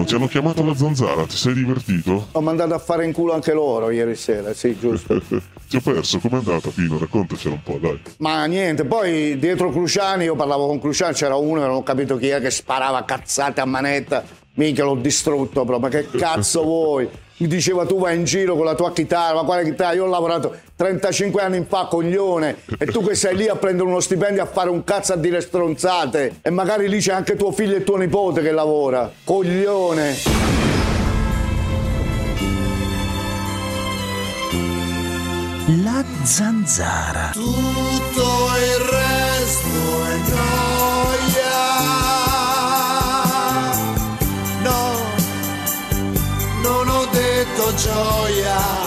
Ti hanno chiamato la zanzara, ti sei divertito? Ho mandato a fare in culo anche loro ieri sera, sì, giusto. Ti ho perso, com'è andata Pino? Raccontacela un po', dai. Ma niente, poi dietro Cruciani, io parlavo con Cruciani, c'era uno, non ho capito chi è, che sparava cazzate a manetta. Minchia, l'ho distrutto proprio, ma che cazzo vuoi? Mi diceva tu vai in giro con la tua chitarra, ma quale chitarra? Io ho lavorato 35 anni fa, coglione, e tu che sei lì a prendere uno stipendio a fare un cazzo a dire stronzate, e magari lì c'è anche tuo figlio e tuo nipote che lavora, coglione. La zanzara. Tutto il resto è gioia. No, non ho detto gioia.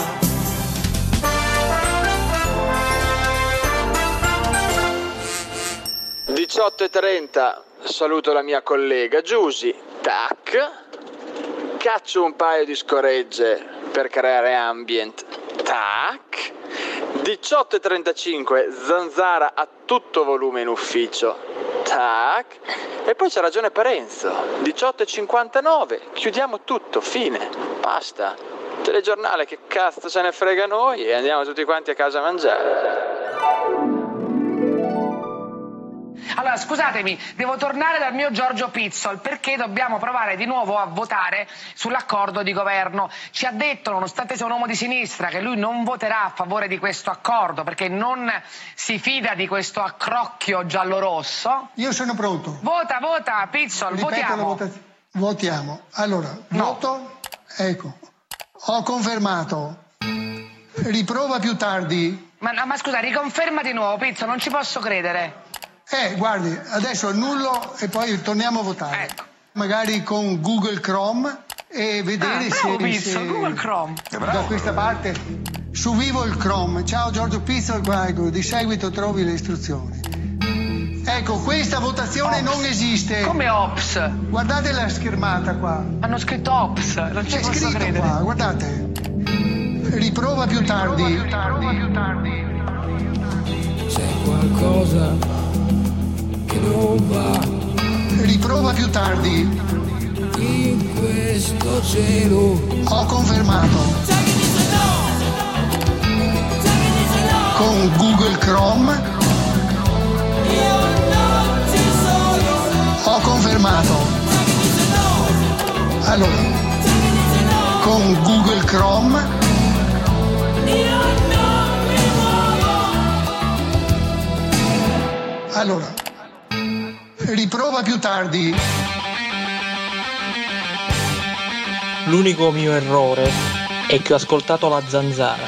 18:30, saluto la mia collega Giusy, tac, caccio un paio di scoregge per creare ambient, tac, 18:35, zanzara a tutto volume in ufficio, tac, e poi c'ha ragione Parenzo, 18:59, chiudiamo tutto, fine, basta, telegiornale, che cazzo se ne frega noi, e andiamo tutti quanti a casa a mangiare. Allora, scusatemi, devo tornare dal mio Giorgio Pizzol perché dobbiamo provare di nuovo a votare sull'accordo di governo. Ci ha detto, nonostante sia un uomo di sinistra, che lui non voterà a favore di questo accordo perché non si fida di questo accrocchio giallo-rosso. Io sono pronto. Vota, Pizzol, Ripeto votiamo. Votiamo. Allora, no. Voto, ecco, ho confermato. Riprova più tardi. Ma scusa, riconferma di nuovo, Pizzol, non ci posso credere. Guardi, adesso annullo e poi torniamo a votare. Ecco. Magari con Google Chrome e vedere se Google Chrome. Da questa parte su vivo il Chrome. Ciao Giorgio Pizzol, ecco, di seguito trovi le istruzioni. Ecco, questa votazione non esiste. Come Ops? Guardate la schermata qua. Hanno scritto Ops, non ci C'è posso scritto credere. qua, guardate. Riprova più tardi. C'è qualcosa che non va Riprova più tardi. in questo cielo. Ho confermato. Con Google Chrome. Ho confermato. Allora, con Google Chrome. Allora, riprova più tardi. L'unico mio errore è che ho ascoltato la zanzara.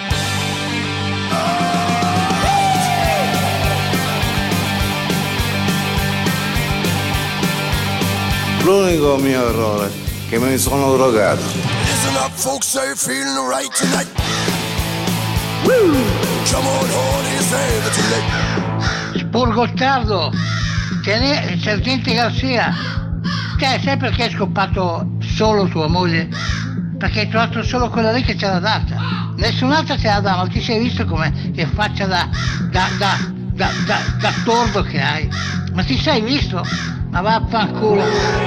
L'unico mio errore è che mi sono drogato. Listen up, folks, are you feeling right tonight? Woo! Come on, honey, say that you like. Spurgottardo, sergente Garcia, sai perché hai scopato solo tua moglie? Perché hai trovato solo quella lì che ce l'ha data, nessun'altra ce l'ha data, ma ti sei visto come che faccia da tordo che hai? Ma ti sei visto? Ma vaffanculo.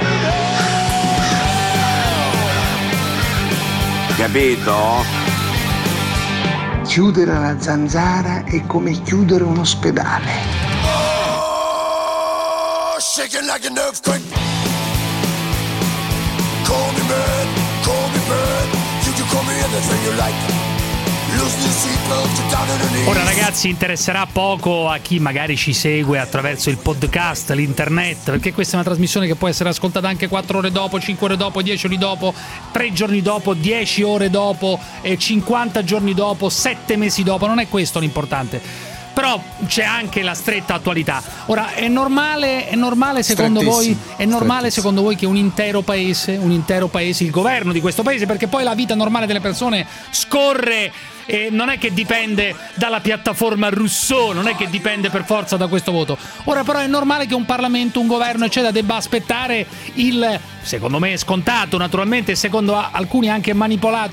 Capito? Chiudere la zanzara è come chiudere un ospedale. Oh, shaking like an earthquake. Call me man, call me bird. You can call me anything you like. Ora ragazzi, interesserà poco a chi magari ci segue attraverso il podcast, l'internet, perché questa è una trasmissione che può essere ascoltata anche 4 ore dopo, 5 ore dopo, 10 ore dopo, 3 giorni dopo, 10 ore dopo, 50 giorni dopo, 7 mesi dopo, non è questo l'importante. Però c'è anche la stretta attualità. Ora è normale secondo voi che un intero paese, il governo di questo paese, perché poi la vita normale delle persone scorre e non è che dipende dalla piattaforma Rousseau, non è che dipende per forza da questo voto. Ora però è normale che un Parlamento, un governo eccetera debba aspettare secondo me è scontato naturalmente, secondo alcuni anche manipolato,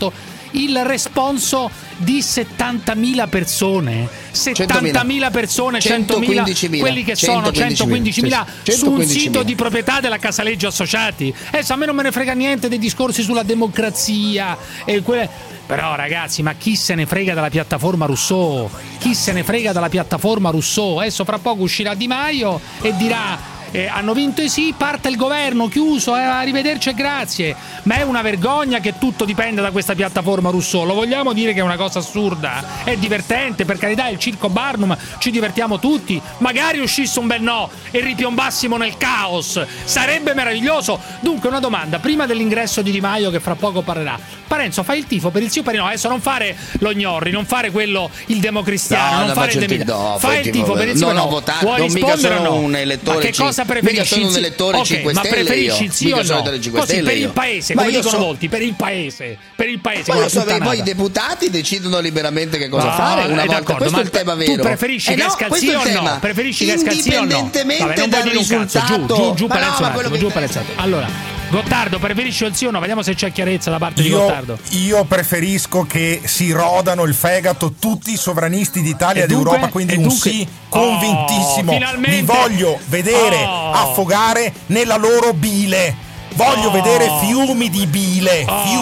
il responso di 70.000 persone. 70.000 persone, 100.000, quelli che sono 115.000 su un sito di proprietà della Casaleggio Associati. Adesso a me non me ne frega niente dei discorsi sulla democrazia e però ragazzi, ma chi se ne frega della piattaforma Rousseau? Chi se ne frega della piattaforma Rousseau? Adesso fra poco uscirà Di Maio e dirà hanno vinto i sì, parte il governo, chiuso, arrivederci e grazie. Ma è una vergogna che tutto dipenda da questa piattaforma Rousseau. Lo vogliamo dire che è una cosa assurda? È divertente, per carità, è il circo Barnum, ci divertiamo tutti. Magari uscisse un bel no e ripiombassimo nel caos, sarebbe meraviglioso. Dunque una domanda, prima dell'ingresso di Di Maio che fra poco parlerà: Parenzo, fai il tifo per il sì o per il no? Adesso non fare lo Gnorri, non fare quello, il democristiano, non fare il fai il tifo per il sì o per il no. Non ho votato, Vuoi non mica rispondere sono o no? un elettore. Ma che cosa preferisci? Mica sono un elettore 5 ma Stelle. preferisci il sì o no? Così per il paese, come dicono molti, per il paese. Ma io so che poi i deputati decidono liberamente che cosa fare una volta. Questo è il tema vero. Tu preferisci che esca il sì o no? Preferisci che esca il sì o no? Indipendentemente dal risultato. Giù Parenzo. Allora, Gottardo, preferisci il sì o no? Vediamo se c'è chiarezza da parte di Gottardo. Io preferisco che si rodano il fegato tutti i sovranisti d'Italia ed Europa, quindi un sì convintissimo. Li voglio vedere affogare nella loro bile. Voglio vedere fiumi di bile.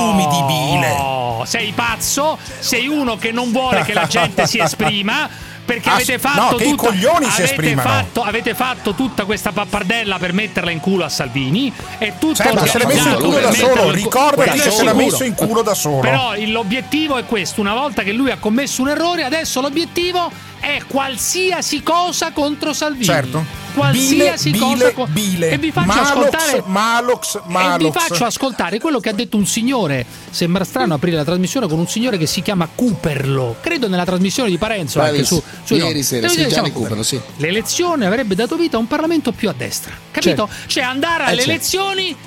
Sei pazzo, sei uno che non vuole che la gente si esprima. Perché avete fatto i coglioni si esprimano. Avete fatto tutta questa pappardella per metterla in culo a Salvini e tutto ma se l'ha messo in culo da solo, ricordati che se l'ha messo in culo da solo. Però l'obiettivo è questo: una volta che lui ha commesso un errore, adesso l'obiettivo è qualsiasi cosa contro Salvini. Certo. Qualsiasi cosa. E vi faccio ascoltare Malox. E vi faccio ascoltare quello che ha detto un signore. Sembra strano aprire la trasmissione con un signore che si chiama Cooperlo. Credo nella trasmissione di Parenzo anche su ieri sera Gianni Cooperlo, sì. L'elezione avrebbe dato vita a un Parlamento più a destra. Capito? Cioè andare alle elezioni,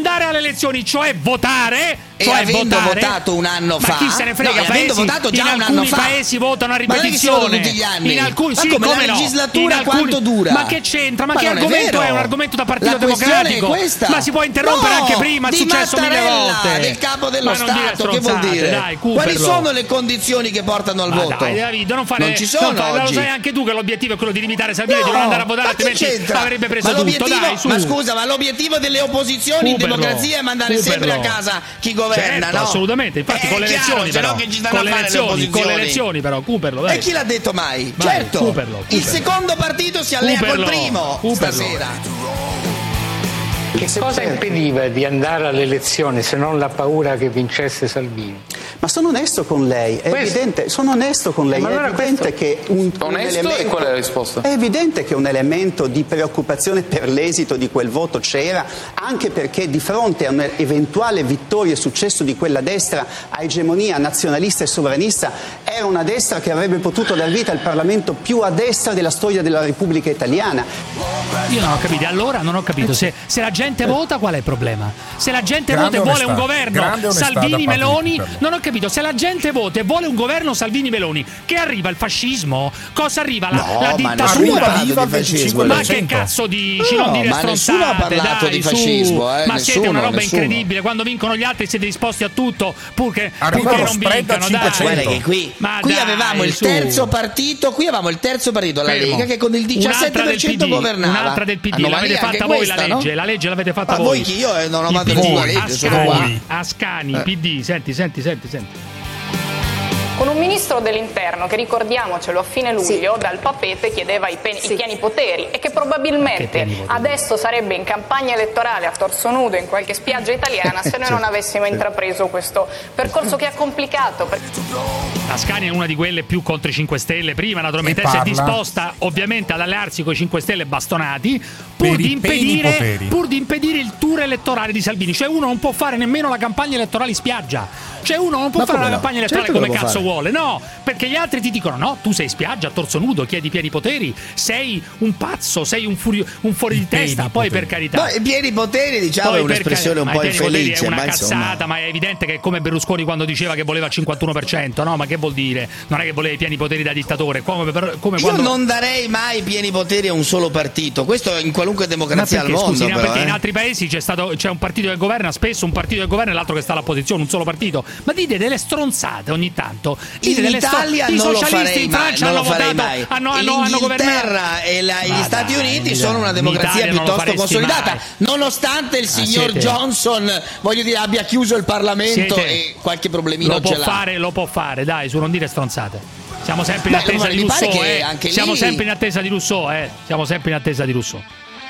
cioè votare. E avendo votato un anno fa, ma chi se ne frega? Avendo votato già un anno fa, in alcuni paesi votano a ripetizione. Tutti gli anni. In alcuni ma sì, come come la no? legislatura quanto dura? Ma che c'entra? Ma che argomento è? Un argomento da Partito la Democratico? È questa. Ma si può interrompere anche prima, è successo 1000 volte. Del capo dello Stato, che vuol dire? Dai, quali sono le condizioni che portano al voto? Dai, David, non ci sono oggi. Lo sai anche tu che l'obiettivo è quello di limitare Salvini, di non andare a votare, altrimenti avrebbe preso tutto. Dai, su. Ma scusa, ma l'obiettivo delle opposizioni in democrazia è mandare sempre a casa chi governa, no? Assolutamente, infatti con le elezioni però. Con le elezioni però, Cooperlo, dai. E chi l'ha detto mai? Certo. Il secondo partito si allea col primo stasera. Che cosa impediva di andare alle elezioni se non la paura che vincesse Salvini? Ma sono onesto con lei, è evidente, sono onesto con lei, è evidente che e qual è la risposta? È evidente che un elemento di preoccupazione per l'esito di quel voto c'era, anche perché di fronte a un'eventuale vittoria e successo di quella destra a egemonia nazionalista e sovranista, era una destra che avrebbe potuto dar vita al Parlamento più a destra della storia della Repubblica Italiana. Io non ho capito, allora non ho capito, se la gente vota qual è il problema? Se la gente vota e vuole un governo Salvini-Meloni, non ho capito, se la gente vota e vuole un governo Salvini-Meloni, che arriva il fascismo? Cosa arriva? La dittatura? Ma che cazzo dici? Non dire stronzate, nessuno ha parlato di fascismo, ma siete una roba incredibile, quando vincono gli altri siete disposti a tutto purché non vincano, dai. Guarda che qui avevamo il terzo partito, alla Lega, che con il 17% governava. Un'altra del PD, l'avete fatta voi la legge, la legge l'avete fatta voi. Chi? Io non ho mandato la legge, sono qua. Ascani, PD, senti. Con un ministro dell'interno che, ricordiamocelo, a fine luglio dal Papete chiedeva i pieni poteri e che probabilmente adesso sarebbe in campagna elettorale a torso nudo in qualche spiaggia italiana se noi non avessimo intrapreso questo percorso che ha complicato. Ascani è una di quelle più contro i 5 Stelle prima, naturalmente si è disposta ovviamente ad allearsi con i 5 Stelle bastonati pur di impedire il tour elettorale di Salvini. Cioè uno non può fare nemmeno la campagna elettorale in spiaggia, cioè uno non può fare la campagna elettorale come cazzo vuole. vuole, no, perché gli altri ti dicono no, tu sei in spiaggia a torso nudo, chiedi pieni poteri, sei un pazzo, sei un fuori di testa, poi per carità. No, i pieni poteri, diciamo, è un'espressione un po' infelice, è una ma cazzata, ma è evidente che è come Berlusconi quando diceva che voleva il 51%, no? Ma che vuol dire? Non è che voleva i pieni poteri da dittatore, come io non darei mai pieni poteri a un solo partito, questo in qualunque democrazia al mondo. Scusi, perché in altri paesi c'è un partito che governa, spesso un partito che governa e l'altro che sta all'opposizione, un solo partito. Ma dite delle stronzate ogni tanto. In Italia non lo farei in Francia mai. L'Inghilterra e gli Stati Uniti sono una democrazia piuttosto consolidata, nonostante il signor Johnson, voglio dire, abbia chiuso il Parlamento e qualche problemino ce l'ha. Lo può fare, dai, su non dire stronzate. Siamo sempre in attesa di Rousseau, Siamo sempre in attesa di Rousseau, Siamo sempre in attesa di Rousseau.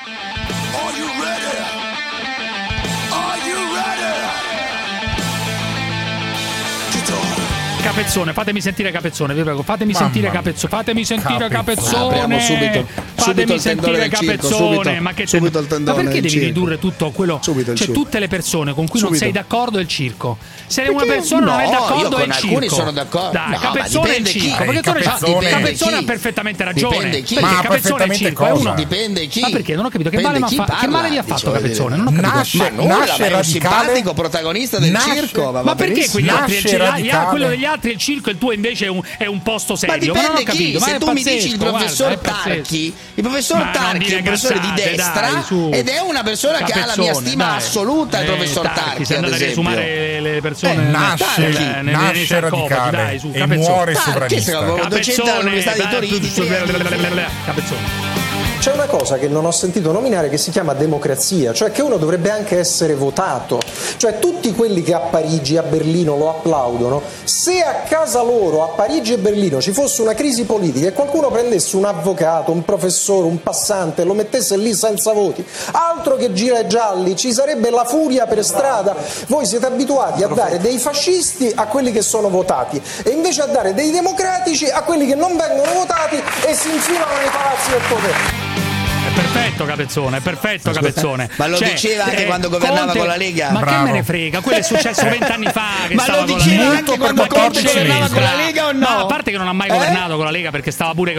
Capezzone, fatemi sentire Capezzone, vi prego, fatemi sentire Capezzone. Apriamo subito il tendone del circo, ma perché devi ridurre tutto a quello? Cioè, tutte le persone con cui non sei d'accordo è il circo. Se una persona non è d'accordo è il circo. Alcuni sono d'accordo. Dai, Capezzone è il circo. Capezzone ha perfettamente ragione. Perché Capezzone è il circo, è uno. Dipende chi. Ma perché? Non ho capito che male vi ha fatto Capezzone? Non ho capito. Nasce un simpatico protagonista del circo. Ma perché quegli quello degli altri è il circo e il tuo invece è un posto serio? Ma dipende chi. Se tu mi dici il professor Tarchi, il professor Tarchi è un professore di destra ed è una persona che ha la mia stima assoluta, il professor Tarchi, ad esempio. Le persone nasce radicale e muore sovranista. Docente all'Università di Torino. Capezzone. C'è una cosa che non ho sentito nominare che si chiama democrazia, cioè che uno dovrebbe anche essere votato. Cioè tutti quelli che a Parigi, a Berlino lo applaudono, se a casa loro, a Parigi e Berlino, ci fosse una crisi politica e qualcuno prendesse un avvocato, un professore, un passante e lo mettesse lì senza voti, altro che gira gialli, ci sarebbe la furia per strada. Voi siete abituati a dare dei fascisti a quelli che sono votati e invece a dare dei democratici a quelli che non vengono votati e si infilano nei palazzi del potere. Perfetto Capezzone. Ma lo diceva anche quando governava con la Lega. Ma che me ne frega, quello è successo 20 anni fa. Ma lo diceva anche quando Conte governava con la Lega o no? A parte che non ha mai governato con la Lega perché stava pure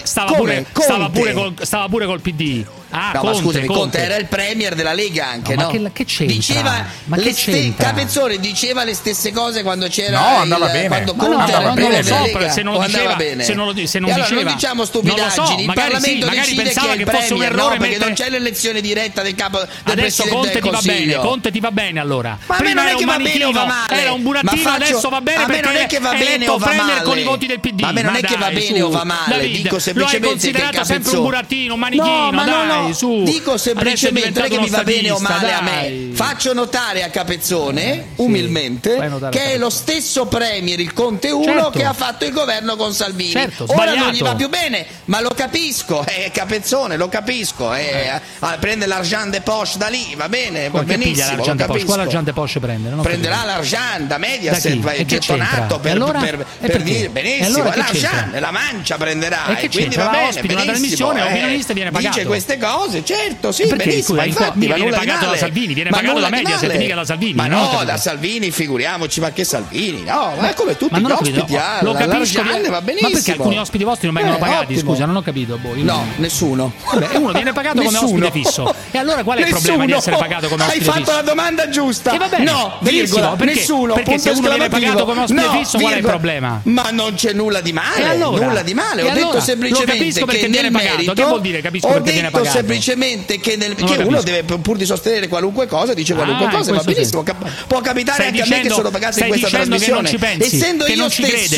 col PD. No, ma scusami, Conte era il premier della Lega anche, no? Ma che c'entra? Capezzone diceva le stesse cose quando c'era quando Conte era premier della Lega. Se non lo diceva, se non diceva, non diciamo stupidaggini, il Parlamento decide chi è il premier, no? Perché non c'è l'elezione diretta del capo del Presidente del Consiglio. Conte ti va bene allora. Ma a me non è che va bene o va male. Era un burattino, adesso va bene perché non è che va bene o va male con i voti del PD. Ma a me non è che va bene o va male, dico semplicemente che Capezzone sempre un burattino, un manichino, dai. Su. Dico semplicemente, non è che mi va bene o male a me. Faccio notare a Capezzone, umilmente, che è lo stesso premier, il Conte 1, che ha fatto il governo con Salvini. Ora non gli va più bene, ma lo capisco, Capezzone, lo capisco. Prende l'argent de poche da lì, va bene, va benissimo. Quale argent de poche prende? Prenderà l'argent da Mediaset, va gettonato per dire benissimo. L'argent, la mancia prenderà, e quindi va bene, benissimo. Dice queste cose. Certo, sì, benissimo. Infatti, viene pagato da Salvini, viene pagato da Mediaset, mica da Salvini. Ma no, da Salvini, figuriamoci, ma che Salvini? No, ma è come tutti gli ospiti. Lo capisco, va benissimo. Ma perché alcuni ospiti vostri non vengono pagati? Scusa, non ho capito. No, nessuno. Uno viene pagato come ospite fisso. E allora qual è il problema di essere pagato come ospite fisso? Hai fatto la domanda giusta. No, virgola, nessuno. Perché se uno viene pagato come ospite fisso, qual è il problema? Ma non c'è nulla di male. Nulla di male. Ho detto semplicemente che nel merito. Che vuol dire capisco perché viene pagato? Semplicemente che uno deve, pur di sostenere qualunque cosa, dice qualunque cosa, va benissimo. Può capitare anche a me che sono pagato in questa trasmissione. Essendo io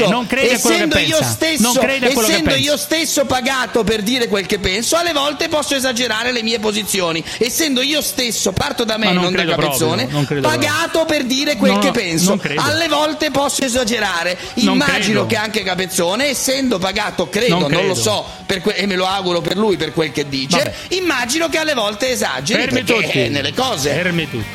stesso pagato per dire quel che penso, alle volte posso esagerare le mie posizioni. Essendo io stesso, parto da me, non da Capezzone, pagato per dire quel che penso. Alle volte posso esagerare. Immagino che anche Capezzone, essendo pagato, credo, non lo so, e me lo auguro per lui, per quel che dice, immagino che alle volte esageri. Fermi tutti nelle cose. Fermi tutti.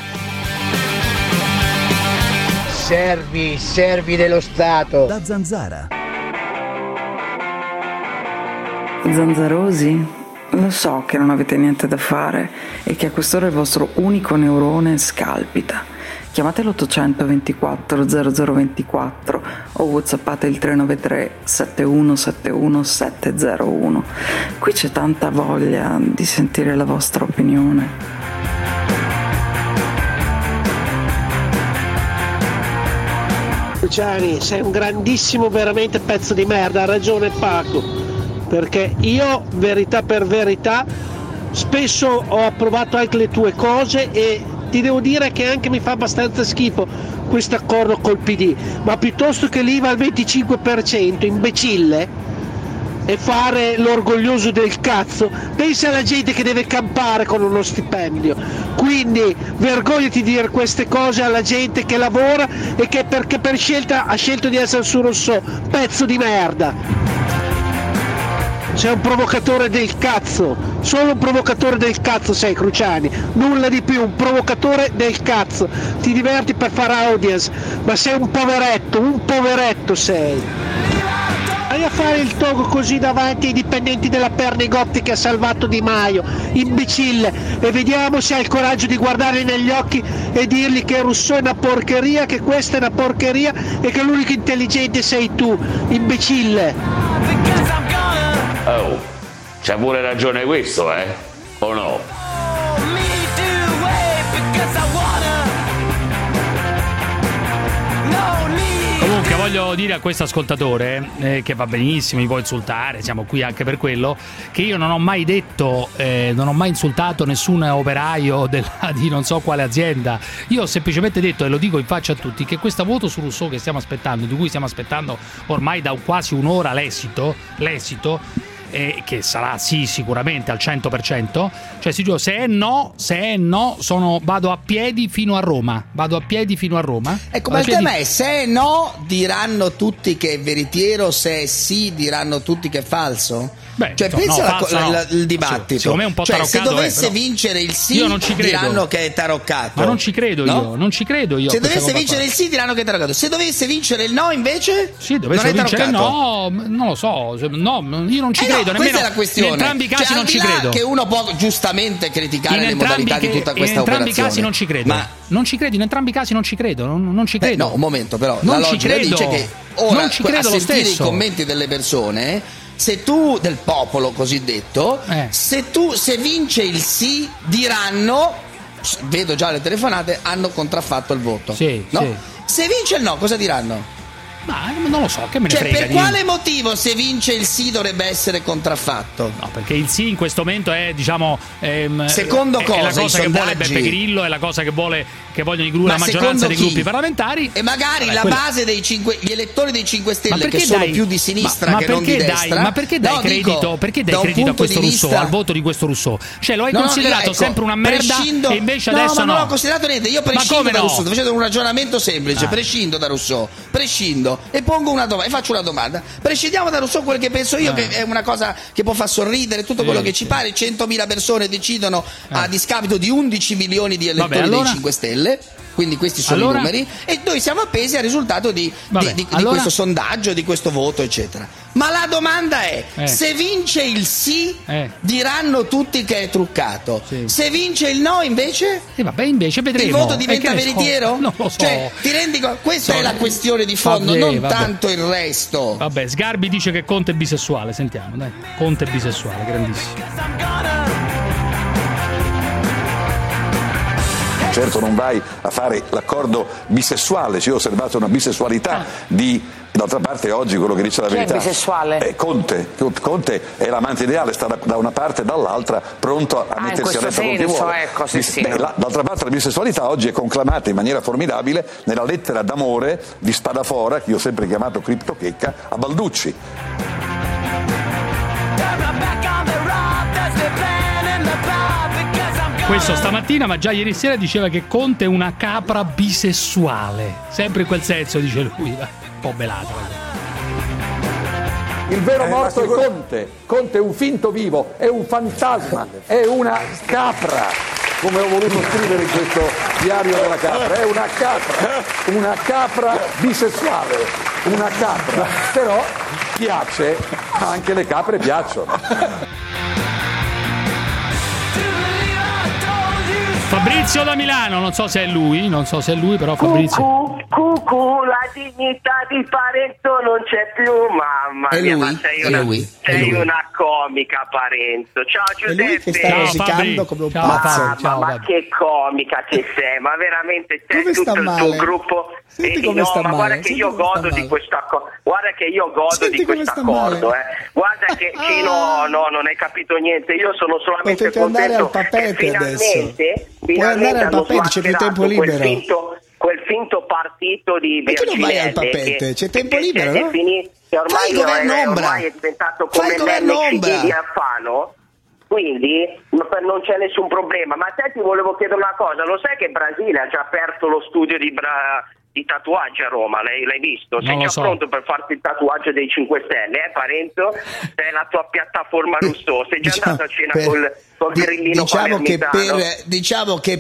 Servi dello Stato. Da Zanzara. Zanzarosi, Lo so che non avete niente da fare e che a quest'ora il vostro unico neurone scalpita. Chiamate l'824 0024 o whatsappate il 393 7171 701. Qui c'è tanta voglia di sentire la vostra opinione. Luciani, sei un grandissimo veramente pezzo di merda, ha ragione Paco. Perché io, verità per verità, spesso ho approvato anche le tue cose e ti devo dire che anche mi fa abbastanza schifo questo accordo col PD, ma piuttosto che l'IVA al 25%, imbecille, e fare l'orgoglioso del cazzo, pensa alla gente che deve campare con uno stipendio. Quindi vergognati di dire queste cose alla gente che lavora e che perché per scelta ha scelto di essere su Rousseau, pezzo di merda. Sei un provocatore del cazzo, solo un provocatore del cazzo sei, Cruciani, nulla di più, un provocatore del cazzo, ti diverti per fare audience, ma sei un poveretto sei. Vai a fare il togo così davanti ai dipendenti della Pernigotti che ha salvato Di Maio, imbecille, e vediamo se hai il coraggio di guardarli negli occhi e dirgli che Rousseau è una porcheria, che questa è una porcheria e che l'unico intelligente sei tu, imbecille. Oh, c'ha pure ragione questo, o no? Comunque voglio dire a questo ascoltatore che va benissimo, mi può insultare, siamo qui anche per quello, che io non ho mai detto, non ho mai insultato nessun operaio di non so quale azienda. Io ho semplicemente detto, e lo dico in faccia a tutti, che questo voto su Rousseau che stiamo aspettando, di cui stiamo aspettando ormai da quasi un'ora l'esito, che sarà sì sicuramente al 100%, cioè si giuro, se è no vado a piedi fino a Roma. Ecco, ma il tema è: se è no diranno tutti che è veritiero, se è sì diranno tutti che è falso? Beh, cioè pensa il dibattito. Secondo me è un po' cioè, taroccato, se dovesse però vincere il sì io non ci credo. Diranno che è taroccato. Ma non ci credo, no? Non ci credo io. Se dovesse vincere il sì diranno che è taroccato. Se dovesse vincere il no invece? Sì, dovesse vincere il no, non lo so. No, io non ci credo nemmeno. Questa è la questione. In entrambi i casi cioè, non ci credo. Che uno può giustamente criticare le modalità di tutta questa operazione. In entrambi i casi non ci credo. Ma non ci credo, in entrambi i casi non ci credo. Non ci credo. No, un momento però. Non la logica dice che ora, non ci credo a lo sentire stesso. I commenti delle persone, se tu, del popolo cosiddetto, se vince il sì diranno, vedo già le telefonate, hanno contraffatto il voto. Sì, no? sì. Se vince il no, cosa diranno? Ma non lo so, che me ne frega. Per quale motivo se vince il sì dovrebbe essere contraffatto? No, perché il sì in questo momento è, diciamo, secondo cosa? È la cosa che vuole Beppe Grillo, è la cosa che vogliono la maggioranza dei gruppi parlamentari. E magari base gli elettori dei 5 Stelle che sono più di sinistra che non di destra. Ma perché dai credito? Perché dai credito a questo Rousseau, al voto di questo Rousseau? Cioè lo hai considerato sempre una merda e invece adesso no. No, non ho considerato niente. Io prescindo da Rousseau, sto facendo un ragionamento semplice, prescindo da Rousseau, e pongo una domanda e faccio una domanda. Prescindiamo da Rousseau, quel che penso io che è una cosa che può far sorridere tutto quello che ci pare. 100.000 persone decidono a discapito di 11 milioni di elettori dei 5 Stelle. Quindi questi sono i numeri e noi siamo appesi al risultato di questo sondaggio, di questo voto, eccetera. Ma la domanda è: se vince il sì, diranno tutti che è truccato. Sì. Se vince il no, invece? Invece vedremo. Il voto diventa veritiero? Non lo so. Cioè, ti rendi conto? Questa è la questione di fondo, non tanto il resto. Vabbè, Sgarbi dice che Conte è bisessuale, sentiamo, dai. Conte è bisessuale, grandissimo. Certo non vai a fare l'accordo bisessuale, ci ho osservato una bisessualità d'altra parte oggi quello che dice la verità. Chi è bisessuale? Conte è l'amante ideale, sta da una parte e dall'altra pronto a mettersi a letto con chi vuole. Ecco, sì. D'altra parte la bisessualità oggi è conclamata in maniera formidabile nella lettera d'amore di Spadafora, che io ho sempre chiamato Criptochecca, a Balducci. Questo stamattina, ma già ieri sera diceva che Conte è una capra bisessuale. Sempre in quel senso, dice lui. Un po' belata. Il vero morto è Conte. Conte è un finto vivo, è un fantasma, è una capra. Come ho voluto scrivere in questo diario della capra. È una capra bisessuale. Una capra. Però piace, anche le capre piacciono. Fabrizio da Milano, non so se è lui, però Fabrizio. Cucù, la dignità di Parenzo non c'è più, mamma mia, ma sei una comica, Parenzo. Ciao Giuseppe. È lui che sta rosicando come un pazzo. Ma che comica che sei, ma veramente sei tutto il tuo gruppo. Ma guarda che io godo di questa cosa. Guarda che io godo di questo accordo, Guarda che non hai capito niente. Io sono solamente contento che finalmente puoi andare al papete, c'è più tempo libero. Quel finto partito di Virginelli. Ma tu non vai al papete, c'è tempo libero, no? Che ormai è diventato come l'NCD di Alfano. Quindi non c'è nessun problema. Ma te ti volevo chiedere una cosa, lo sai che Brasile ha già aperto lo studio di tatuaggi a Roma, l'hai visto? Sei già pronto per farti il tatuaggio dei 5 Stelle, Parenzo? Sei la tua piattaforma Rousseau, sei già andato a cena col grillino diciamo che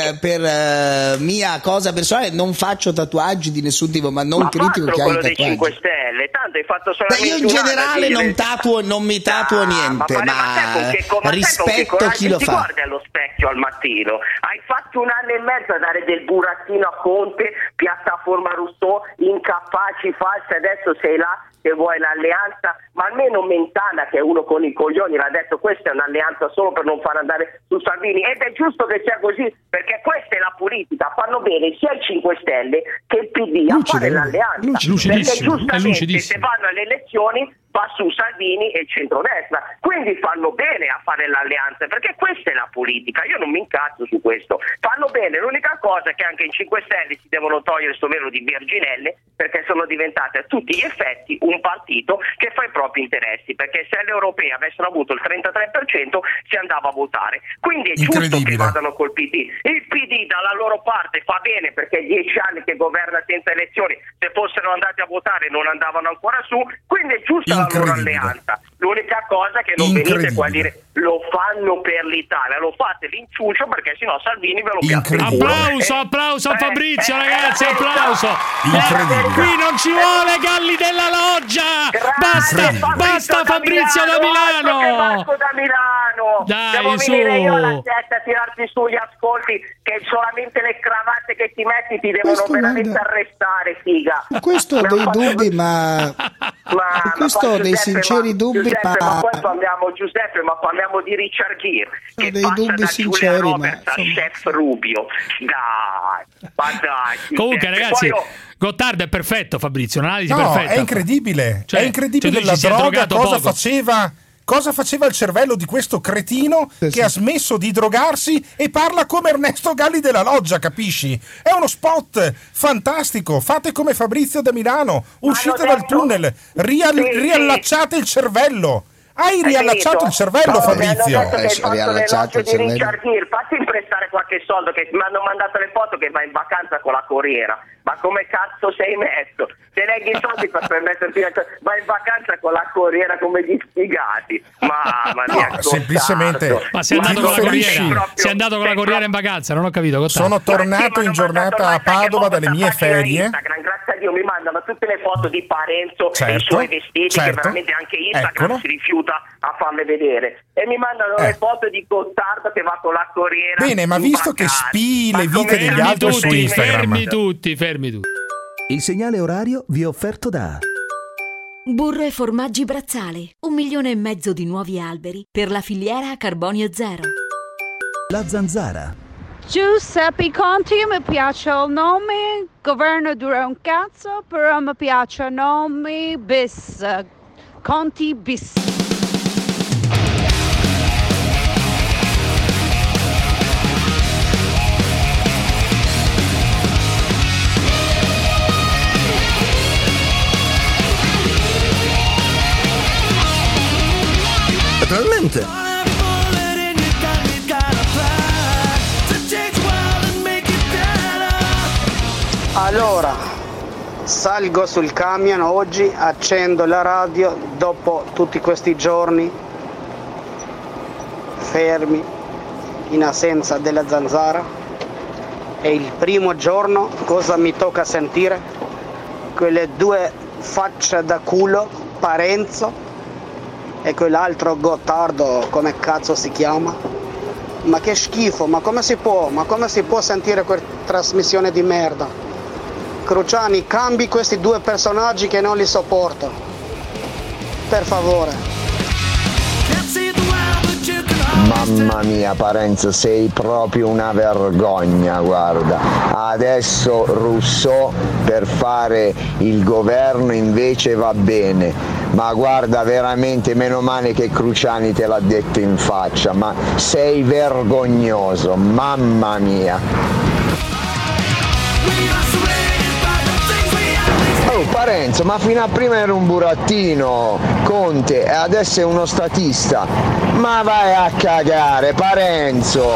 per mia cosa personale non faccio tatuaggi di nessun tipo, ma non critico chi ha i tatuaggi. 5 Stelle, tanto hai fatto solamente io in generale non mi tatuo niente, ma rispetto chi lo fa. Ti guardi allo specchio al mattino, hai fatto 1 anno e mezzo a dare del burattino a Conte, piattaforma Rousseau, incapaci, falsi, adesso sei là che vuoi l'alleanza, ma almeno Mentana, che è uno con i coglioni, l'ha detto, questa è un'alleanza solo per non far andare su Salvini, ed è giusto che sia così, perché questa è la politica, fanno bene sia i 5 Stelle che il PD a fare l'alleanza, perché giustamente se vanno alle elezioni va su Salvini e il centrodestra, quindi fanno bene a fare l'alleanza, perché questa è la politica, io non mi incazzo su questo, fanno bene. L'unica cosa è che anche i 5 Stelle si devono togliere sto velo di Virginelli, perché sono diventate a tutti gli effetti un partito che fa i propri interessi, perché se le europee avessero avuto il 33% si andava a votare, quindi è giusto che vadano col PD. Il PD dalla loro parte fa bene, perché 10 anni che governa senza elezioni, se fossero andati a votare non andavano ancora su, quindi è giusta la loro alleanza. L'unica cosa è che non venite qua a dire lo fanno per l'Italia, lo fate l'inciuccio, perché sennò Salvini ve lo piazza in culo. Applauso a Fabrizio, ragazzi, applauso. Qui non ci vuole Galli della Loggia. Basta Fabrizio da Milano. Dai, devo venire io alla testa a tirarti su gli ascolti, che solamente le cravatte che ti metti ti devono veramente arrestare, figa. Questo ho dei dubbi, ma questo ho dei sinceri dubbi, ma poi parliamo di Richard Gere, che dei passa dubbi da sinceri, Giulia Roberts a Chef Rubio. Dai. Comunque, ragazzi, Gottardo è perfetto, Fabrizio, un'analisi perfetta. È incredibile, è incredibile la droga, cosa faceva il cervello di questo cretino che ha smesso di drogarsi e parla come Ernesto Galli della Loggia, capisci? È uno spot fantastico, fate come Fabrizio da Milano, uscite dal tunnel, riallacciate il cervello. Hai riallacciato il cervello, Fabrizio? Ho riallacciato il cervello. Fatti imprestare qualche soldo, che mi hanno mandato le foto che va in vacanza con la corriera. Ma come cazzo sei messo? Se leghi i soldi per permetterti, vai in vacanza con la corriera come gli sfigati. Mamma mia, semplicemente. Ma sei andato con la corriera? Sei andato con la corriera in vacanza? Non ho capito. Gottardo. Sono tornato in giornata a Padova dalle mie ferie. Grazie a Dio mi mandano tutte le foto di Parenzo e i suoi vestiti, che veramente anche Instagram si rifiuta a farle vedere, e mi mandano le foto di Gottardo che va con la corriera. Bene, ma visto che spii le vite degli altri su Instagram, fermi tutti. Il segnale orario vi è offerto da Burro e Formaggi Brazzale, 1,5 milioni di nuovi alberi per la filiera a carbonio zero. La Zanzara. Giuseppe Conti, mi piace il nome, governo dura un cazzo, però mi piace il nome bis, Conti bis. Naturalmente. Allora, salgo sul camion oggi, accendo la radio dopo tutti questi giorni fermi in assenza della Zanzara, e il primo giorno cosa mi tocca sentire? Quelle due facce da culo, Parenzo e quell'altro Gottardo, come cazzo si chiama, Ma che schifo, ma come si può sentire quella trasmissione di merda? Cruciani, cambi questi due personaggi che non li sopporto. Per favore. Mamma mia Parenzo, sei proprio una vergogna, guarda. Adesso Rousseau per fare il governo invece va bene, ma guarda veramente meno male che Cruciani te l'ha detto in faccia, ma sei vergognoso, mamma mia. Oh Parenzo, ma fino a prima era un burattino Conte e adesso è uno statista. Ma vai a cagare Parenzo!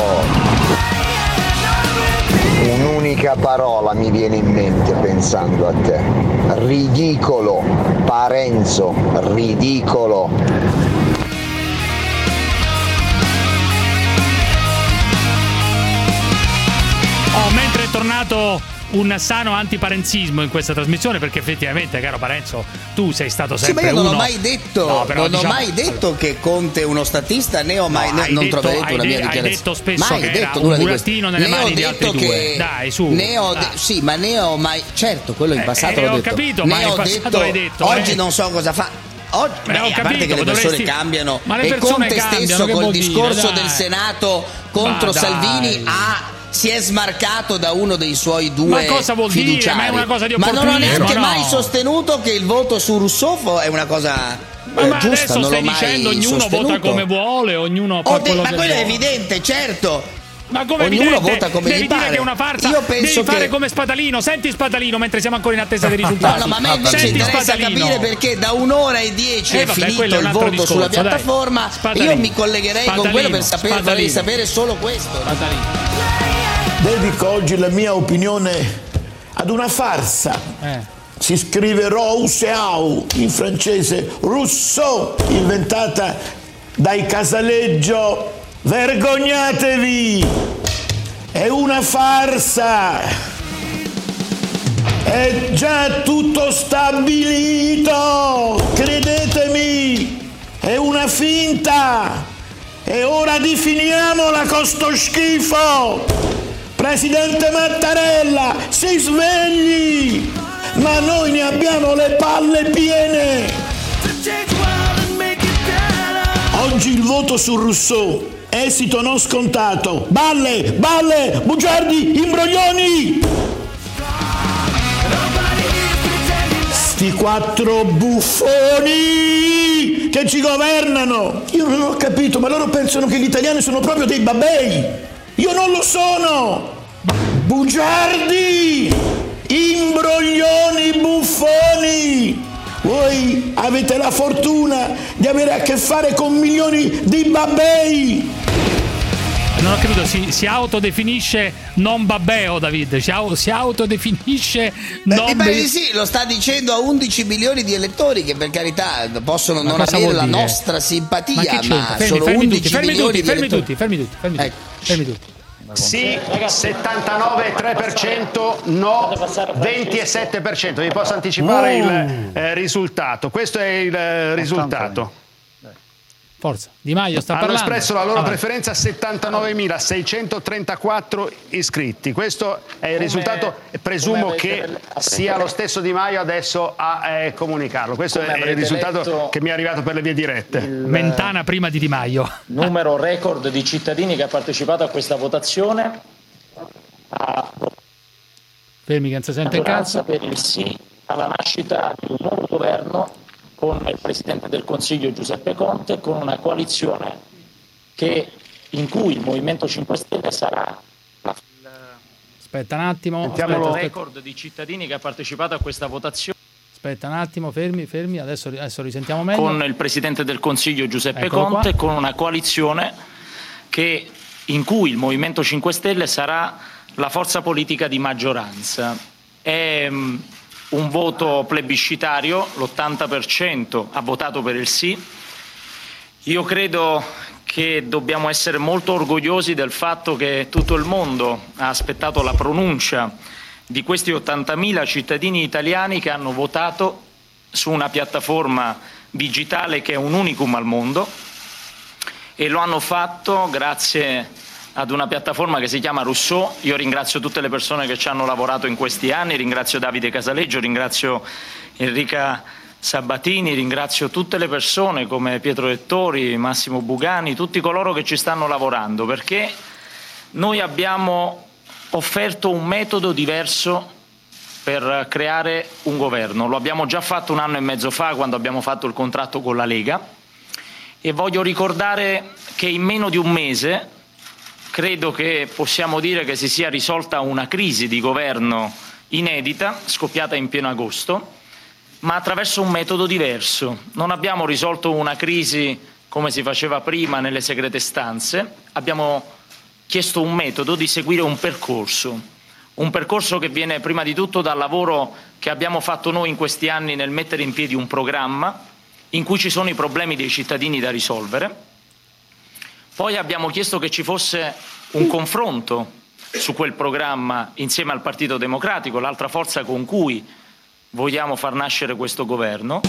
Un'unica parola mi viene in mente pensando a te. Ridicolo, Parenzo, ridicolo. Mentre è tornato un sano antiparenzismo in questa trasmissione, perché effettivamente, caro Parenzo, tu sei stato sempre ma io non uno... ho mai detto, ho mai detto che Conte è uno statista, né ho mai non troverete una mia dichiarazione. Hai detto spesso mai che detto era un burattino nelle mani di altri due. Dai, su. Sì, ma ne ho mai, certo, quello in passato l'ho detto. Capito, ma in passato l'hai detto. Oggi non so cosa fa. A parte che le persone cambiano, ma le e persone Conte cambiano, stesso col discorso dire, del Senato contro Salvini si è smarcato da uno dei suoi due fiduciari. Ma è una cosa di ma opportunismo. non ho neanche mai sostenuto che il voto su Rousseau è una cosa ma giusta. Adesso non stai l'ho mai diciendo ognuno sostenuto. vota come vuole, ognuno fa quello ma che quello vuole. è evidente, certo. Ma come ognuno vota come devi gli dire pare. che è una farsa. Io penso devi fare come Spatalino. Senti Spatalino mentre siamo ancora in attesa dei risultati. No, ma a me invece interessa capire perché da 1:10 è finito il voto discorso, sulla piattaforma. Io mi collegherei con quello per vorrei sapere solo questo. Dedico oggi la mia opinione ad una farsa. Si scrive Rousseau, in francese Rousseau, inventata dai Casaleggio. Vergognatevi! È una farsa! È già tutto stabilito! Credetemi! È una finta! E ora definiamola con sto schifo! Presidente Mattarella, si svegli! Ma noi ne abbiamo le palle piene! Oggi il voto su Rousseau. Esito non scontato. Balle, bugiardi, imbroglioni! Sti 4 buffoni che ci governano! Io non ho capito, ma loro pensano che gli italiani sono proprio dei babbei! Io non lo sono! Bugiardi! Imbroglioni, buffoni! Voi avete la fortuna di avere a che fare con milioni di babbei! Non ho capito, si autodefinisce non babbeo, David, si autodefinisce non... Mi pare di sì, lo sta dicendo a 11 milioni di elettori che per carità possono non avere la nostra simpatia, ma sono 11 milioni di elettori. Fermi tutti. Sì, 79,3%, no 27%. Vi posso anticipare il risultato. Questo è il risultato. Forza, Di Maio sta parlando. Hanno espresso la loro preferenza 79.634 iscritti. Questo è il risultato. Presumo che sia lo stesso Di Maio adesso a comunicarlo. Questo è il risultato che mi è arrivato per le vie dirette. Mentana prima di Di Maio. Numero record di cittadini che ha partecipato a questa votazione. Fermi che non si sente il cazzo. Per il sì alla nascita di un nuovo governo con il Presidente del Consiglio Giuseppe Conte, con una coalizione in cui il Movimento 5 Stelle sarà Aspetta un attimo. Sentiamo il record di cittadini che ha partecipato a questa votazione. Aspetta un attimo, fermi, adesso risentiamo meglio. Con il Presidente del Consiglio Giuseppe Conte, con una coalizione in cui il Movimento 5 Stelle sarà la forza politica di maggioranza. È un voto plebiscitario, l'80% ha votato per il sì. Io credo che dobbiamo essere molto orgogliosi del fatto che tutto il mondo ha aspettato la pronuncia di questi 80.000 cittadini italiani che hanno votato su una piattaforma digitale che è un unicum al mondo, e lo hanno fatto grazie ad una piattaforma che si chiama Rousseau. Io ringrazio tutte le persone che ci hanno lavorato in questi anni, ringrazio Davide Casaleggio, ringrazio Enrica Sabatini, ringrazio tutte le persone come Pietro Lettori, Massimo Bugani, tutti coloro che ci stanno lavorando, perché noi abbiamo offerto un metodo diverso per creare un governo. Lo abbiamo già fatto 1 anno e mezzo fa, quando abbiamo fatto il contratto con la Lega, e voglio ricordare che in meno di un mese credo che possiamo dire che si sia risolta una crisi di governo inedita, scoppiata in pieno agosto, ma attraverso un metodo diverso. Non abbiamo risolto una crisi come si faceva prima nelle segrete stanze, abbiamo chiesto un metodo di seguire un percorso che viene prima di tutto dal lavoro che abbiamo fatto noi in questi anni nel mettere in piedi un programma in cui ci sono i problemi dei cittadini da risolvere. Poi abbiamo chiesto che ci fosse un confronto su quel programma insieme al Partito Democratico, l'altra forza con cui vogliamo far nascere questo governo.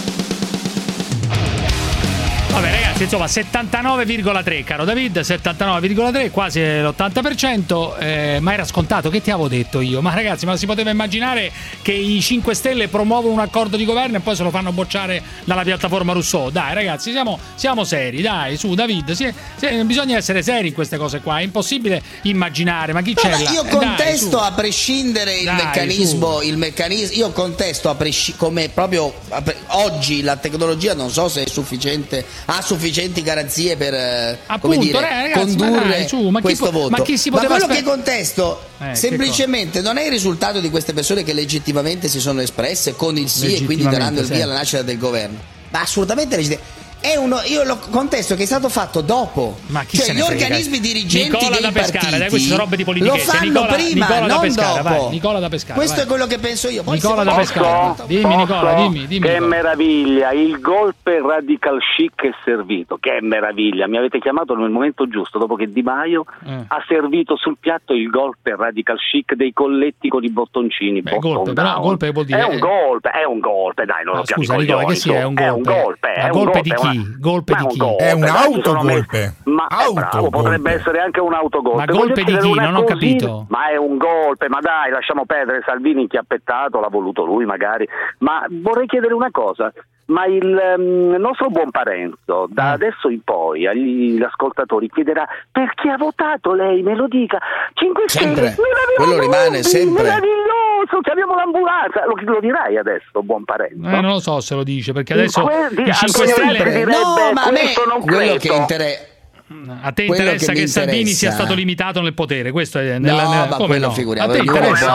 Vabbè ragazzi, insomma 79,3 caro David, 79,3, quasi l'80%, ma era scontato, che ti avevo detto io? Ma ragazzi, ma si poteva immaginare che i 5 Stelle promuovono un accordo di governo e poi se lo fanno bocciare dalla piattaforma Rousseau? Dai ragazzi, siamo seri, dai, su David, bisogna essere seri in queste cose qua, è impossibile immaginare, ma chi c'è là? Io contesto a prescindere il meccanismo, io contesto come proprio oggi la tecnologia non so se è sufficiente, ha sufficienti garanzie per ragazzi, condurre questo voto. Ma quello che contesto semplicemente non è il risultato di queste persone che legittimamente si sono espresse con il sì e quindi daranno il via alla nascita del governo, ma assolutamente legittimamente. Io lo contesto che è stato fatto dopo, ma chi cioè gli organismi dirigenti Nicola dei da Pescara, partiti queste sono robe di lo politichezza. fanno prima, Nicola non da Pescara, dopo. vai, Nicola da Pescara, questo vai. è quello che penso io. Poi Nicola da Pescara, dimmi Nicola, dimmi che Nicola. meraviglia, il golpe radical chic è servito, che meraviglia, mi avete chiamato nel momento giusto, dopo che Di Maio ha servito sul piatto il golpe radical chic dei colletti con i bottoncini. Golpe vuol dire è un golpe, dai, non lo scusa Nicola, che sia, è un golpe. È un golpe di chi? Golpe di chi? È un autogolpe. Ma bravo, potrebbe essere anche un autogolpe. Ma golpe di chi? Non ho capito. Ma è un golpe, ma dai, lasciamo perdere. Salvini inchiappettato, l'ha voluto lui magari. Ma vorrei chiedere una cosa. Ma il nostro buon Parenzo, da adesso in poi, agli ascoltatori chiederà: perché ha votato lei? Me lo dica. 5 Stelle, quello rimane sempre. Meraviglioso, che abbiamo l'ambulanza. Lo dirai adesso, buon Parenzo? Non lo so se lo dice, perché adesso i 5 Stelle... No, ma a me quello che interessa... A te interessa che Salvini sia stato limitato nel potere, questo è ma quello figuriamo. A te interessa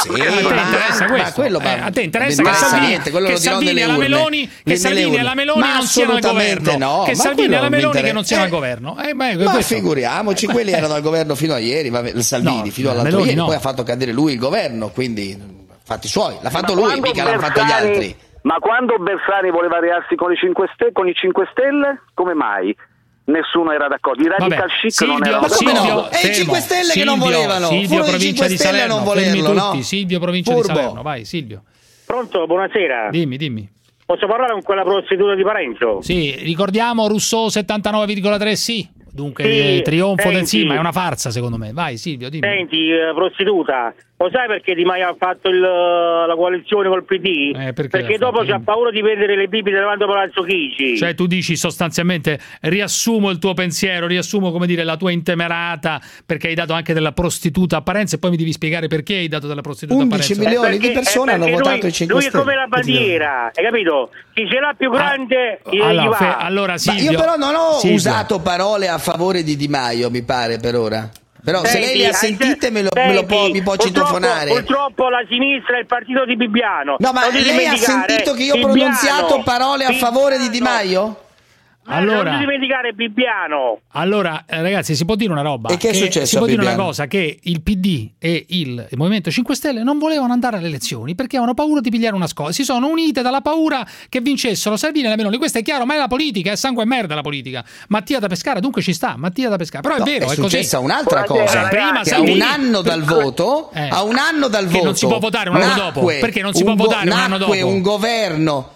a te interessa che Salvini e la Meloni non siano al governo, che Salvini e la Meloni che non siano al governo. Ma figuriamoci, quelli erano al governo fino a ieri, Salvini fino all'altro ieri, poi ha fatto cadere lui il governo, quindi fatti suoi, l'ha fatto lui, mica l'hanno fatto gli altri. Ma quando Bersani voleva allearsi con i 5 Stelle, come mai? Nessuno era d'accordo, i radical chic non erano d'accordo. E i 5 Stelle che non volevano, Silvio provincia di Salerno, non volerlo, no? Silvio provincia di Salerno, vai Silvio. Pronto, buonasera. Dimmi. Posso parlare con quella prostituta di Parenzo? Sì, ricordiamo Rousseau 79,3 sì. Dunque trionfo del sì, ma è una farsa secondo me. Vai Silvio, dimmi. Senti, prostituta, lo sai perché Di Maio ha fatto la coalizione col PD? Perché dopo c'ha paura di vedere le bibi davanti a Palazzo Chigi. Cioè tu dici sostanzialmente, riassumo il tuo pensiero, riassumo come dire la tua intemerata, perché hai dato anche della prostituta a Parenzo e poi mi devi spiegare perché hai dato della prostituta a Parenzo. 11 milioni di persone hanno votato i 5 Stelle. Lui è come la bandiera, hai capito? Chi ce l'ha più grande gli va. Allora Silvio, io però non ho usato parole a favore di Di Maio, mi pare per ora. Però se lei le ha sentite mi può citofonare. Purtroppo la sinistra è il partito di Bibbiano. No, ma lei ha sentito che io ho pronunziato parole a favore di Di Maio? Allora, non dimenticare Bibbiano. Allora, ragazzi, si può dire una roba. E che è successo? Si può dire una cosa: che il PD e il Movimento 5 Stelle non volevano andare alle elezioni perché avevano paura di pigliare una scossa. Si sono unite dalla paura che vincessero Salvini e la Meloni. Questo è chiaro, ma è la politica, è sangue e merda la politica. Mattia da Pescara, dunque ci sta. Mattia da Pescara. Però è vero, è successa così. Un'altra cosa. Prima che Salvini, a un anno dal voto, che non si può votare un anno dopo. Perché non si può votare un anno dopo? Un governo.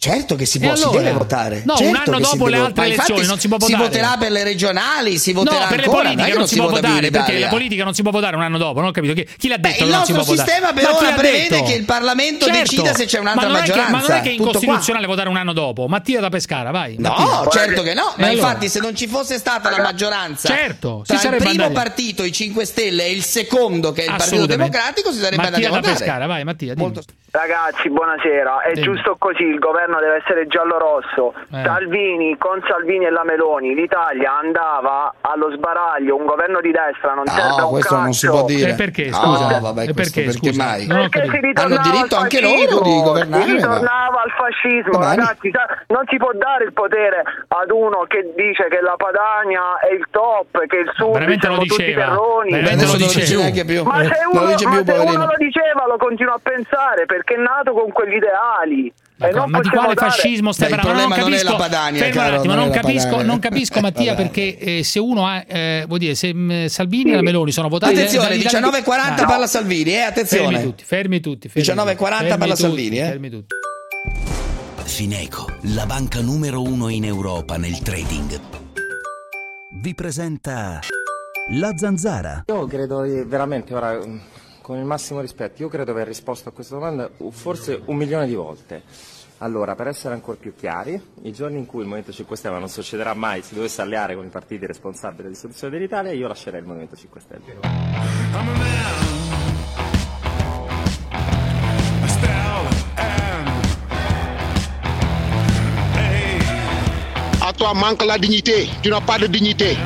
certo che si può, si deve votare. No, certo un anno dopo le altre elezioni non si può votare. Si voterà per le regionali, si voterà per ancora, le politiche non si può votare, perché la politica non si può votare un anno dopo, non ho capito. Chi l'ha detto che non si può votare? Il nostro sistema per ora prevede che il Parlamento decida se c'è un'altra maggioranza. Ma non è che è incostituzionale votare un anno dopo. Mattia da Pescara, vai. No, certo che no. Ma infatti se non ci fosse stata la maggioranza tra il primo partito, i 5 Stelle, e il secondo, che è il Partito Democratico, si sarebbe andati a votare. Mattia da Pescara, vai Mattia. Ragazzi, buonasera. È giusto così, il governo deve essere giallo-rosso. Con Salvini e la Meloni l'Italia andava allo sbaraglio, un governo di destra non serve un questo cazzo. non si può dire. Perché, scusa? Perché mai? Perché hanno diritto anche loro di governare. Si ritornava al fascismo, ragazzi. Non si può dare il potere ad uno che dice che la Padania è il top, che il sud siamo tutti terroni. Adesso non lo dice neanche più. Ma se uno lo diceva, lo continua a pensare, perché è nato con quegli ideali. Ma di quale fascismo stai parlando? Il problema non è la Padania, non capisco Mattia, perché se uno ha se Salvini e la Meloni sono votati, attenzione, 19:40 parla Salvini, attenzione, fermi tutti 19:40 parla Salvini, fermi tutti. Fineco, la banca numero 1 in Europa nel trading, vi presenta La Zanzara. Io credo veramente, ora con il massimo rispetto, io credo aver risposto a questa domanda forse 1 milione di volte. Allora, per essere ancora più chiari, i giorni in cui il Movimento 5 Stelle non succederà mai, si dovesse alleare con i partiti responsabili della distruzione dell'Italia, io lascerei il Movimento 5 Stelle. À toi manque la dignité, tu n'as pas de dignité.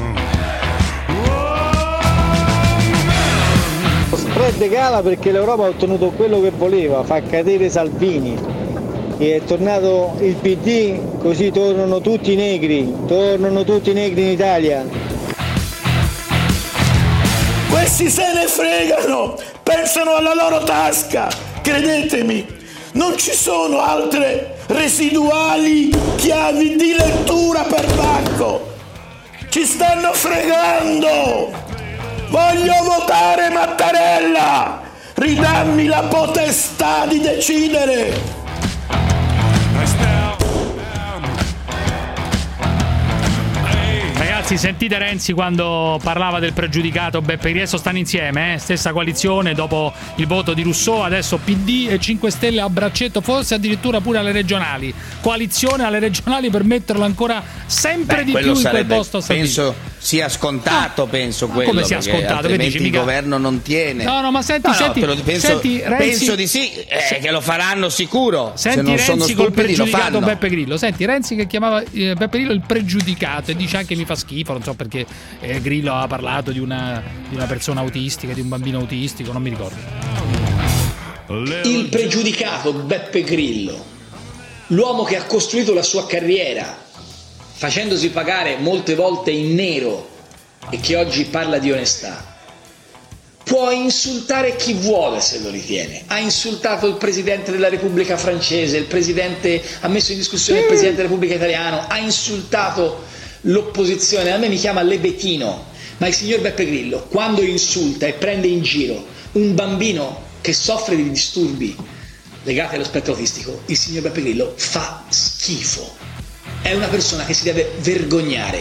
Lo spread cala perché l'Europa ha ottenuto quello che voleva, fa cadere Salvini, e è tornato il PD, così tornano tutti i negri in Italia. Questi se ne fregano, pensano alla loro tasca, credetemi, non ci sono altre residuali chiavi di lettura per Bacco, ci stanno fregando. Voglio votare Mattarella, ridammi la potestà di decidere. Ragazzi, sentite Renzi quando parlava del pregiudicato Beppe Grillo. Stanno insieme, stessa coalizione dopo il voto di Rousseau, adesso PD e 5 Stelle a braccetto, forse addirittura pure alle regionali, coalizione alle regionali per metterlo ancora sempre di più in quel posto. Penso sia scontato, penso quello, come sia scontato, altrimenti il governo non tiene. No, ma senti, Renzi, penso di sì, che lo faranno sicuro. Senti, se non Renzi sono stupidi, col pregiudicato lo fanno. Beppe Grillo. Senti Renzi che chiamava Beppe Grillo il pregiudicato e dice anche mi fa schifo, non so perché Grillo ha parlato di una persona autistica, di un bambino autistico, non mi ricordo. Il pregiudicato Beppe Grillo, l'uomo che ha costruito la sua carriera facendosi pagare molte volte in nero e che oggi parla di onestà, può insultare chi vuole se lo ritiene. Ha insultato il Presidente della Repubblica francese, ha messo in discussione il Presidente della Repubblica italiano, ha insultato l'opposizione, a me mi chiama Lebetino, ma il signor Beppe Grillo, quando insulta e prende in giro un bambino che soffre di disturbi legati allo spettro autistico, il signor Beppe Grillo fa schifo. È una persona che si deve vergognare.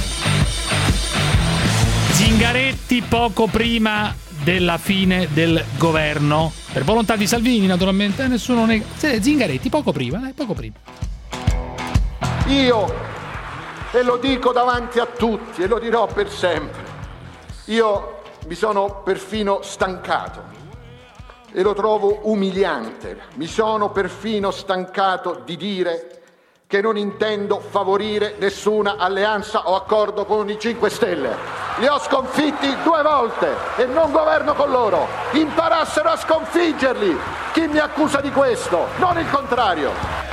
Zingaretti poco prima della fine del governo, per volontà di Salvini naturalmente, nessuno nega. Zingaretti poco prima. Io, e lo dico davanti a tutti e lo dirò per sempre, io mi sono perfino stancato e lo trovo umiliante, mi sono perfino stancato di dire che non intendo favorire nessuna alleanza o accordo con i 5 Stelle. Li ho sconfitti 2 volte e non governo con loro. Imparassero a sconfiggerli chi mi accusa di questo, non il contrario.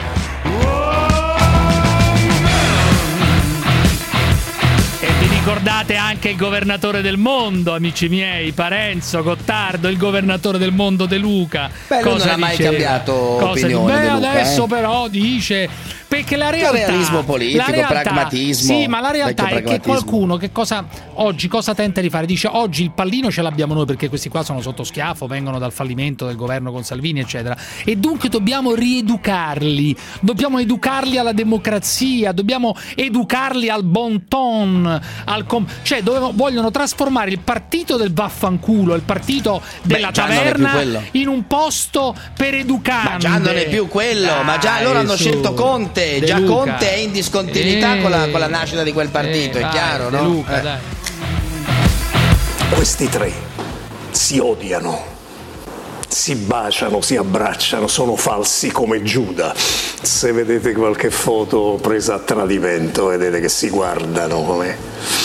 E vi ricordate anche il governatore del mondo, amici miei, Parenzo, Gottardo, il governatore del mondo De Luca. Lui non ha mai cambiato opinione. Adesso però dice è che la realtà, realismo politico, pragmatismo. Sì, ma la realtà è che qualcuno oggi cosa tenta di fare? Dice oggi il pallino ce l'abbiamo noi perché questi qua sono sotto schiaffo, vengono dal fallimento del governo con Salvini, eccetera. E dunque dobbiamo rieducarli, dobbiamo educarli alla democrazia, dobbiamo educarli al bon ton, cioè vogliono trasformare il partito del vaffanculo, il partito della taverna in un posto per educare. Ma già non è più quello, ma già loro hanno scelto Conte, già Luca. Conte è in discontinuità con la nascita di quel partito, è chiaro, no? Luca, dai. Questi tre si odiano, si baciano, si abbracciano, sono falsi come Giuda. Se vedete qualche foto presa a tradimento, vedete che si guardano come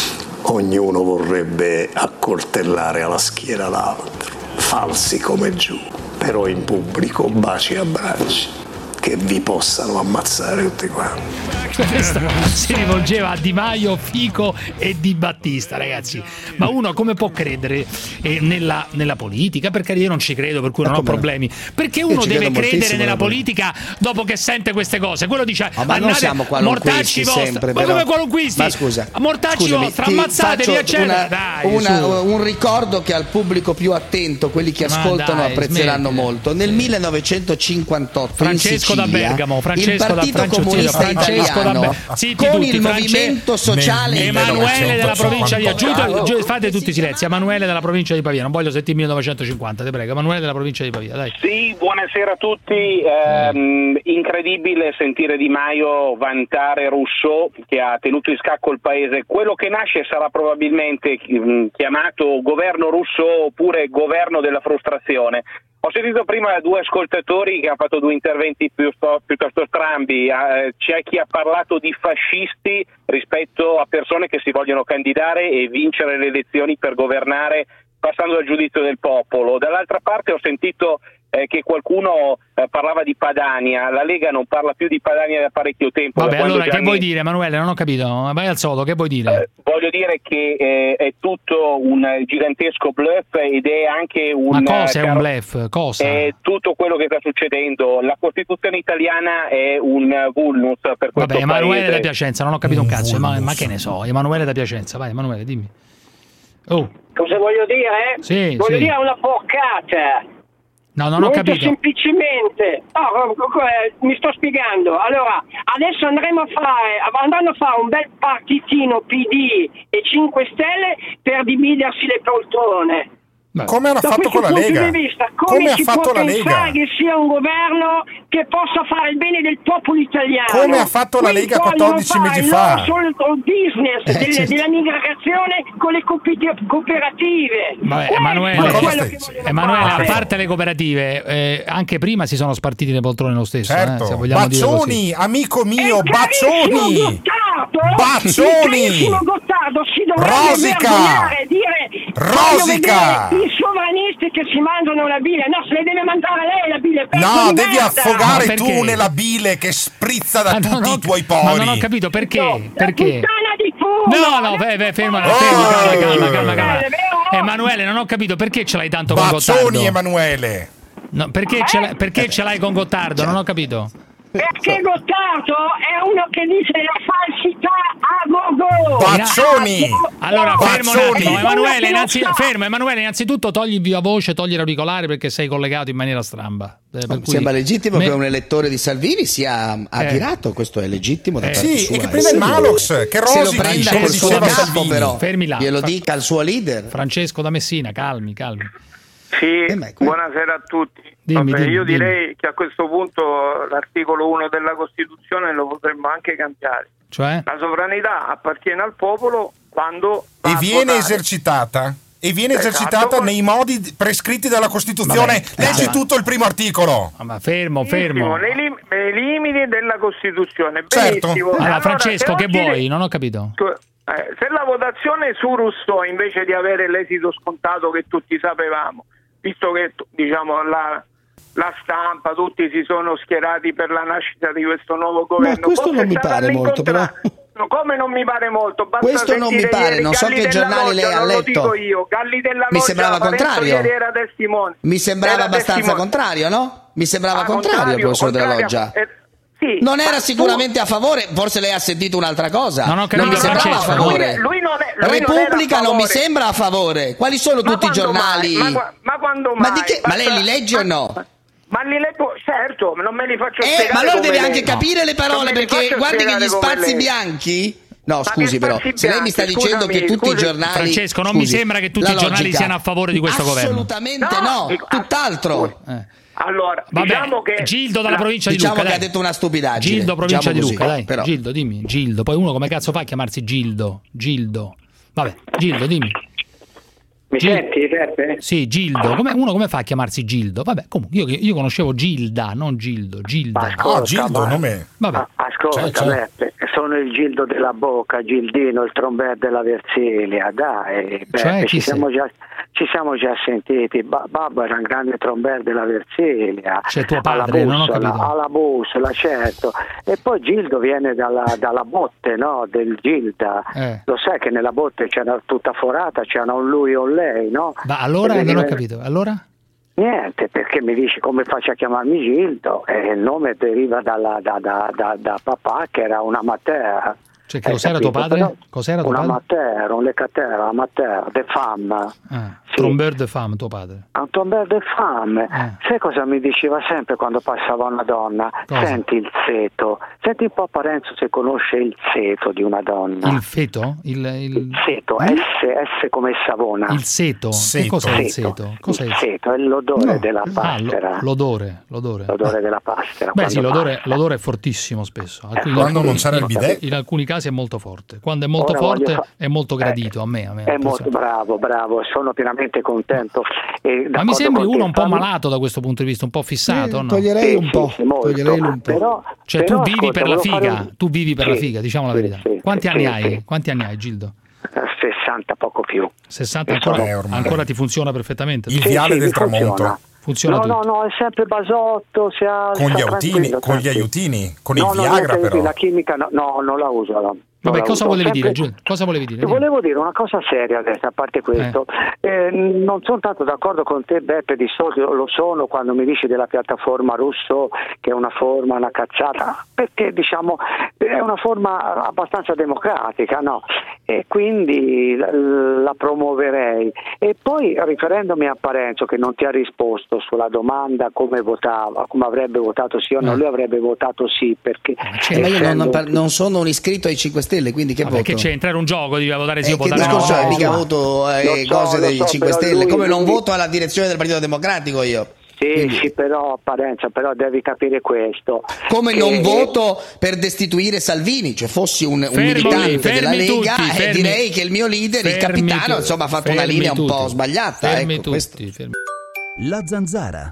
ognuno vorrebbe accoltellare alla schiena l'altro. Falsi come Giuda, però in pubblico baci e abbracci, che vi possano ammazzare tutti quanti. Questo si rivolgeva a Di Maio, Fico e Di Battista, ragazzi. Ma uno come può credere nella politica? Perché io non ci credo, per cui non ho problemi. Perché uno deve credere nella politica dopo che sente queste cose? Quello dice: ma non siamo qualunquisti sempre. Ma come qualunquisti? Ma scusa, mortacci vostri, ammazzatevi, eccetera. Un ricordo che al pubblico più attento, quelli che ascoltano, apprezzeranno molto. Nel 1958 Francesco in Sicilia, da Bergamo, il Partito Comunista Italiano con il Movimento Sociale Emanuele della provincia di fate tutti silenzio. Emanuele della provincia di Pavia, non voglio sentire 1950, te prego. Emanuele della provincia di Pavia, dai. Sì, buonasera a tutti. Incredibile sentire Di Maio vantare Rousseau, che ha tenuto in scacco il paese. Quello che nasce sarà probabilmente chiamato governo Rousseau oppure governo della frustrazione. Ho sentito prima due ascoltatori che hanno fatto due interventi piuttosto strambi. C'è chi ha parlato di fascisti rispetto a persone che si vogliono candidare e vincere le elezioni per governare passando dal giudizio del popolo. Dall'altra parte ho sentito che qualcuno parlava di Padania. La Lega non parla più di Padania da parecchio tempo. Vabbè, allora che vuoi dire, Emanuele? Non ho capito. Vai al sodo, che vuoi dire? Voglio dire che è tutto un gigantesco bluff ed è anche un... Ma cosa è un bluff? Cosa? È tutto quello che sta succedendo. La Costituzione italiana è un vulnus per questo paese. Emanuele da Piacenza, non ho capito un cazzo. Ma che ne so, Emanuele da Piacenza. Vai, Emanuele, dimmi. Cosa voglio dire? Sì, voglio dire una porcata. No, non ho capito. Semplicemente, mi sto spiegando. Allora, adesso andranno a fare un bel partitino PD e 5 Stelle per dividersi le poltrone. Come hanno fatto con la Lega? Come si può pensare che sia un governo che possa fare il bene del popolo italiano? Come ha fatto la Lega 14 mesi fa? Solo il business della migrazione con le cooperative. Vabbè, Emanuele, a parte le cooperative, anche prima si sono spartiti le poltrone lo stesso. Certo. Se vogliamo Baccioni, dire amico mio, Baccioni! Baccioni! Rosica! I sovranisti che si mangiano la bile, no, se le deve mangiare lei la bile. No, devi affogare tu nella bile che sprizza da tutti i tuoi pori. Ma non ho capito perché? Perché? No, ferma, calma. Emanuele, non ho capito perché ce l'hai tanto con Gottardo. Baccioni, Emanuele. No, perché ce l'hai con Gottardo? Non ho capito. Perché Gottardo è uno che dice la falsità a gogo. Baccioni! Allora, fermo un attimo, Emanuele, innanzitutto togli il viva voce, togli l'auricolare perché sei collegato in maniera stramba. Sembra legittimo che un elettore di Salvini sia attirato, questo è legittimo da parte sua. E che prenda il Malox, che Rosica se lo prenda col suo capo, però. Fermi là. Glielo dica al suo leader. Francesco da Messina, calmi. Sì, buonasera a tutti. Io direi che a questo punto l'articolo 1 della Costituzione lo potremmo anche cambiare. Cioè? La sovranità appartiene al popolo quando viene esercitata. E viene esercitata nei modi prescritti dalla Costituzione. Leggi tutto il primo articolo. Ma fermo. Nei limiti della Costituzione. Certo. Allora, Francesco, che vuoi? Non ho capito. Se la votazione su Rousseau, invece di avere l'esito scontato che tutti sapevamo, visto che diciamo la stampa, tutti si sono schierati per la nascita di questo nuovo governo. Ma questo non mi pare molto, però. Come non mi pare molto? Basta questo non mi pare, non so che giornali lei ha letto. Lo dico io, Galli della Loggia, mi sembrava contrario. Era testimone. Mi sembrava abbastanza contrario, no? Mi sembrava contrario il professore della Loggia. Sì, non era sicuramente a favore, forse lei ha sentito un'altra cosa. Non mi sembrava a favore. Lui Repubblica non mi sembra a favore. Quali sono tutti i giornali? Ma quando mai? Ma lei li legge o no? Ma li leggo, certo, non me li faccio spiegare. Ma allora deve anche capire le parole, perché guardi che gli spazi bianchi. No, scusi però, se lei mi sta dicendo che tutti i giornali... Francesco, non mi sembra che tutti i giornali siano a favore di questo governo. Assolutamente no, tutt'altro. Allora, diciamo che... Gildo dalla provincia di Luca, diciamo che ha detto una stupidaggine. Gildo, provincia di così, Luca, dai. Però. Gildo, dimmi, Gildo. Poi uno come cazzo fa a chiamarsi Gildo? Vabbè, Gildo, dimmi. Mi senti, Peppe? Sì, Gildo. Come fa a chiamarsi Gildo? Vabbè, comunque io conoscevo Gilda, non Gildo. Gilda. Gildo, nome. Vabbè. Ascolta, Peppe, sono il Gildo della Bocca, Gildino, il trombè della Versilia, dai, Peppe, ci siamo già sentiti. Babbo era un grande trombè della Versilia. C'è tuo padre, non ho capito. Alla bussola, certo. E poi Gildo viene dalla botte, no? Del Gilda. Lo sai che nella botte c'era tutta forata, c'era un lui o lei, no? Ma allora non ho capito. Allora? Niente, perché mi dici come faccio a chiamarmi Gildo? Il nome deriva da papà che era un amateur. Cioè, che cos'era tuo padre? Cos'era tuo padre? Amateur, un amateur, de femme. Trombeur de femme, tuo padre. Un trombeur de femme. Sai cosa mi diceva sempre quando passava una donna? Cosa? Senti il feto. Senti un po' Parenzo se conosce il feto di una donna. Il feto? Il feto, S come Savona. Il seto? Che cos'è il seto? Cos'è il seto? È l'odore della pastera. L'odore della pastera. Beh sì, l'odore è fortissimo spesso. Quando non c'era il bidet? In alcuni casi è molto forte. Quando è molto forte è molto gradito a me. È molto bravo, sono pienamente contento. Ma mi sembri uno un po' malato da questo punto di vista, un po' fissato, no? Toglierei un po'. Cioè tu vivi per la figa, la figa, diciamo la verità. Quanti anni hai? Quanti anni hai, Gildo? 60, poco più. 60 ancora ti funziona perfettamente? Il viale del tramonto. Funziona tutto. No, è sempre basotto, con gli aiutini, con il Viagra però. La chimica non la uso. Vabbè, cosa volevi dire, Giulio? Cosa volevi dire? Volevo dire una cosa seria adesso, a parte questo. Non sono tanto d'accordo con te, Beppe, di solito lo sono quando mi dici della piattaforma Rousseau, che è una cazzata, perché diciamo è una forma abbastanza democratica, no? E quindi la promuoverei. E poi riferendomi a Parenzo, che non ti ha risposto sulla domanda come votava, come avrebbe votato sì o no, lui avrebbe votato sì, perché ma io non sono un iscritto ai 5 Stelle, quindi che voto? Che c'entra? Era un gioco, di votare sì o votare no. Che discorso è? Mica voto cose dei 5 Stelle, come non voto alla direzione del Partito Democratico io. Sì, però Parenzo, devi capire questo. Come non voto per destituire Salvini, cioè fossi un militante della Lega e direi che il mio leader, il capitano, insomma ha fatto una linea un po' sbagliata. Fermi tutti. La Zanzara.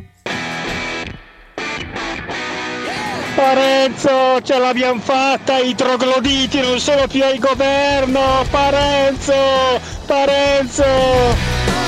Parenzo, ce l'abbiamo fatta, i trogloditi non sono più al governo, Parenzo!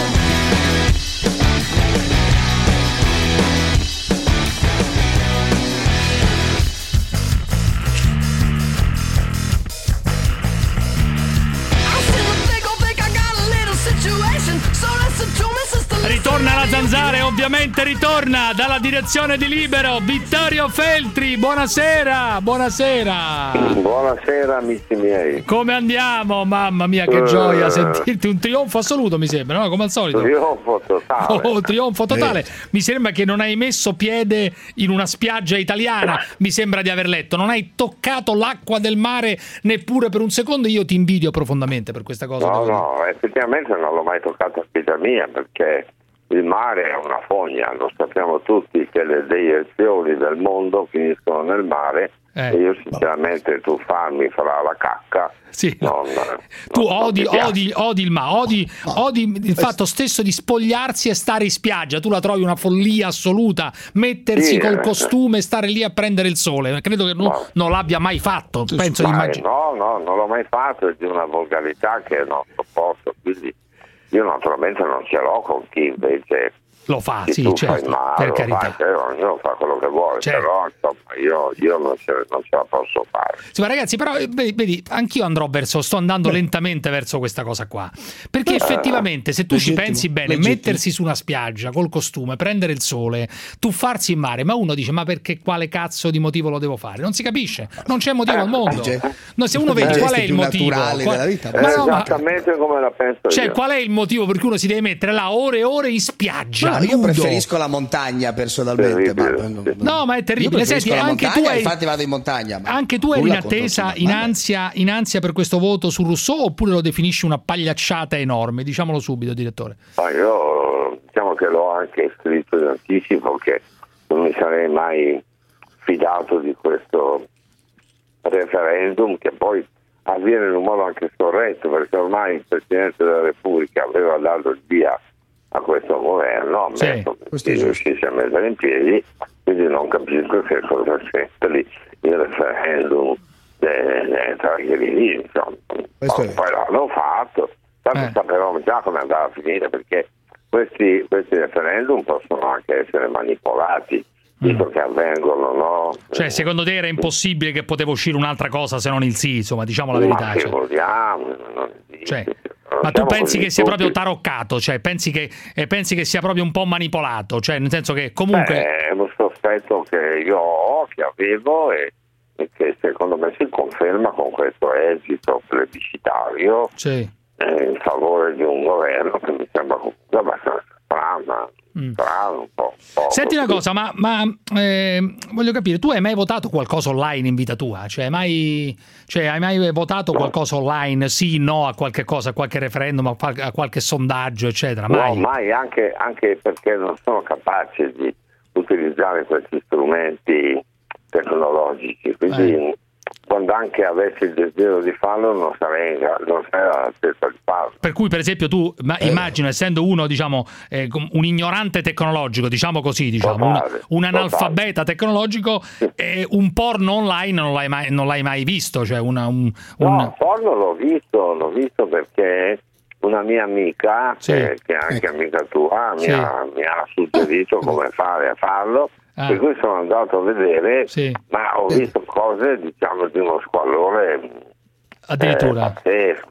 Ritorna la Zanzara e ovviamente ritorna dalla direzione di Libero Vittorio Feltri. Buonasera. Buonasera amici miei. Come andiamo? Mamma mia, che gioia sentirti. Un trionfo assoluto, mi sembra, no? Come al solito. Trionfo totale. Mi sembra che non hai messo piede in una spiaggia italiana. Mi sembra di aver letto. Non hai toccato l'acqua del mare neppure per un secondo. Io ti invidio profondamente per questa cosa. No, effettivamente non l'ho mai toccato a vita mia, perché il mare è una fogna, lo sappiamo tutti che le deiezioni del mondo finiscono nel mare e io sinceramente tuffarmi fra la cacca. Sì. Tu odi il mare, odi il fatto stesso di spogliarsi e stare in spiaggia. Tu la trovi una follia assoluta, mettersi col costume e stare lì a prendere il sole. Credo che non l'abbia mai fatto. Penso no, non l'ho mai fatto, è di una volgarità che non sopporto, quindi io naturalmente non ce l'ho con chi invece Lo fa, sì, certo, per carità. Ognuno fa quello che vuole, però insomma io non ce la posso fare. Sì, ma ragazzi, però vedi, anch'io sto andando lentamente verso questa cosa qua, perché effettivamente se tu ci pensi bene, mettersi su una spiaggia col costume, prendere il sole, tuffarsi in mare, ma uno dice: ma perché, quale cazzo di motivo lo devo fare? Non si capisce, non c'è motivo al mondo. No, se uno vede qual è il motivo della vita, esattamente come la penso io. Qual è il motivo per cui uno si deve mettere là ore e ore in spiaggia? Io preferisco la montagna personalmente. No, ma è terribile. Senti, anche tu infatti vado in montagna. Anche tu eri in attesa, in ansia per questo voto su Rousseau, oppure lo definisci una pagliacciata enorme? Diciamolo subito, direttore. Io diciamo che l'ho anche scritto in anticipo, che non mi sarei mai fidato di questo referendum, che poi avviene in un modo anche scorretto, perché ormai il Presidente della Repubblica aveva dato il via a questo governo, riuscisse a mettere in piedi, quindi non capisco che cosa c'è lì il referendum tra i lì, insomma. Poi l'hanno fatto, tanto sapevamo già come andava a finire, perché questi referendum possono anche essere manipolati, visto che avvengono, no? Cioè, secondo te era impossibile che poteva uscire un'altra cosa se non il sì, insomma, diciamo la verità. Ma che vogliamo, non esiste. Ma tu pensi che sia proprio taroccato, cioè pensi che sia proprio un po' manipolato, cioè nel senso che comunque è uno sospetto che io ho, che avevo e che secondo me si conferma con questo esito plebiscitario in favore di un governo che mi sembra comunque abbastanza strano, un po'. Senti una cosa, ma voglio capire, tu hai mai votato qualcosa online in vita tua? Hai mai votato qualcosa online? Sì, no, a qualche cosa, a qualche referendum, a qualche sondaggio, eccetera? Mai? No, mai, anche perché non sono capace di utilizzare questi strumenti tecnologici, quindi quando anche avessi il desiderio di farlo non sarei all'altezza di farlo. Per cui, per esempio, tu immagino, essendo uno, diciamo, un ignorante tecnologico, diciamo così, un analfabeta tecnologico, un porno online non l'hai mai visto? Cioè No, porno l'ho visto perché una mia amica, che è anche amica tua, mi ha suggerito come farlo. Per cui sono andato a vedere, ma ho visto cose, diciamo, di uno squallore addirittura pazzesco.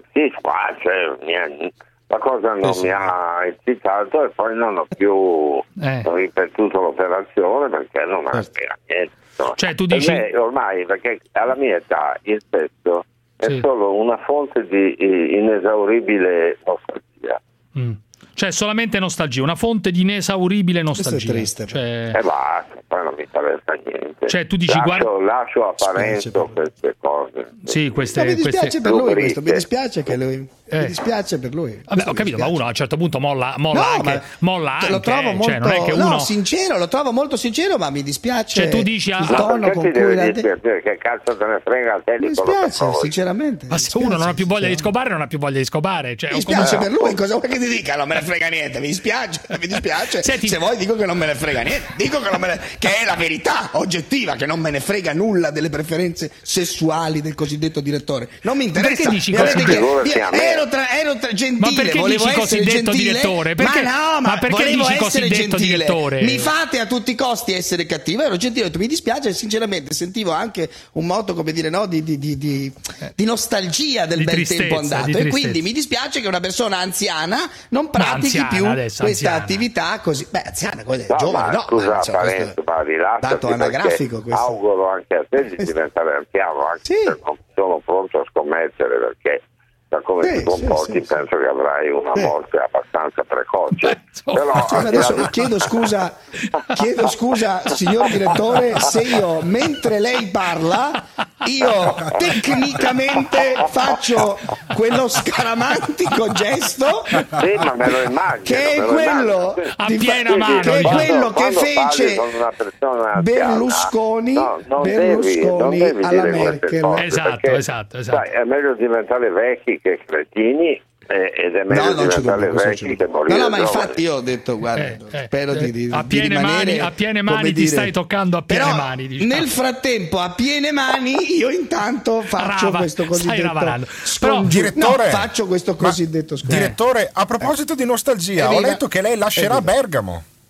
La cosa non mi ha eccitato e poi non ho più ripetuto l'operazione perché non me ne frega niente. Cioè, tu dici... Per me, ormai, perché alla mia età il sesso è solo una fonte di inesauribile nostalgia. Cioè, solamente nostalgia, una fonte di inesauribile nostalgia. Questo è triste. Basta, poi non mi interessa niente. Cioè, tu dici lascio a Parenzo queste cose. Sì, queste. Mi dispiace per lui questo, mi dispiace che lui. Mi dispiace per lui. Vabbè, ho capito, ma uno a un certo punto molla anche. Lo trovo molto, cioè, non è che uno... sincero, lo trovo molto sincero, ma mi dispiace. Cioè, tu dici il tono con cui che cazzo te ne frega a te di quello che provi. Sinceramente. Ma se uno non ha più voglia di scopare, non ha più voglia di scopare. Cioè, mi dispiace per lui, cosa vuoi che ti dica? Non me ne frega niente, mi dispiace. Senti, se vuoi dico che non me ne frega niente, dico che è la verità oggettiva, che non me ne frega nulla delle preferenze sessuali del cosiddetto direttore. Non mi interessa. Perché dici così? Ero gentile, ma perché dici cosiddetto direttore? Perché, ma perché dici cosiddetto direttore? Mi fate a tutti i costi essere cattivo. Ero gentile, mi dispiace, sinceramente sentivo anche un moto, come dire, no, di nostalgia del bel tempo andato, e quindi mi dispiace che una persona anziana non pratichi più questa attività così. Beh, anziana, giovane, no. Scusa, Parenzo, ma dato anagrafico questo. Auguro anche a te di diventare anziano, anche se non sono pronto a scommettere, perché da come ti comporti penso che avrai una morte abbastanza precoce. Però adesso chiedo scusa signor direttore, se io mentre lei parla io tecnicamente faccio quello scaramantico gesto ma me lo immagino, che è quello a piena mano, che è quello che fece Berlusconi alla Merkel. Esatto. Sai, è meglio diventare vecchi che cretini, ed è meglio diventare vecchi che morire. No, ma infatti io ho detto, guarda, spero di a piene rimanere, mani, a piene mani ti stai toccando a piene però, mani, diciamo. Nel frattempo a piene mani io intanto faccio questo cosiddetto direttore, faccio questo cosiddetto direttore, a proposito di nostalgia, ho letto che lei lascerà Bergamo.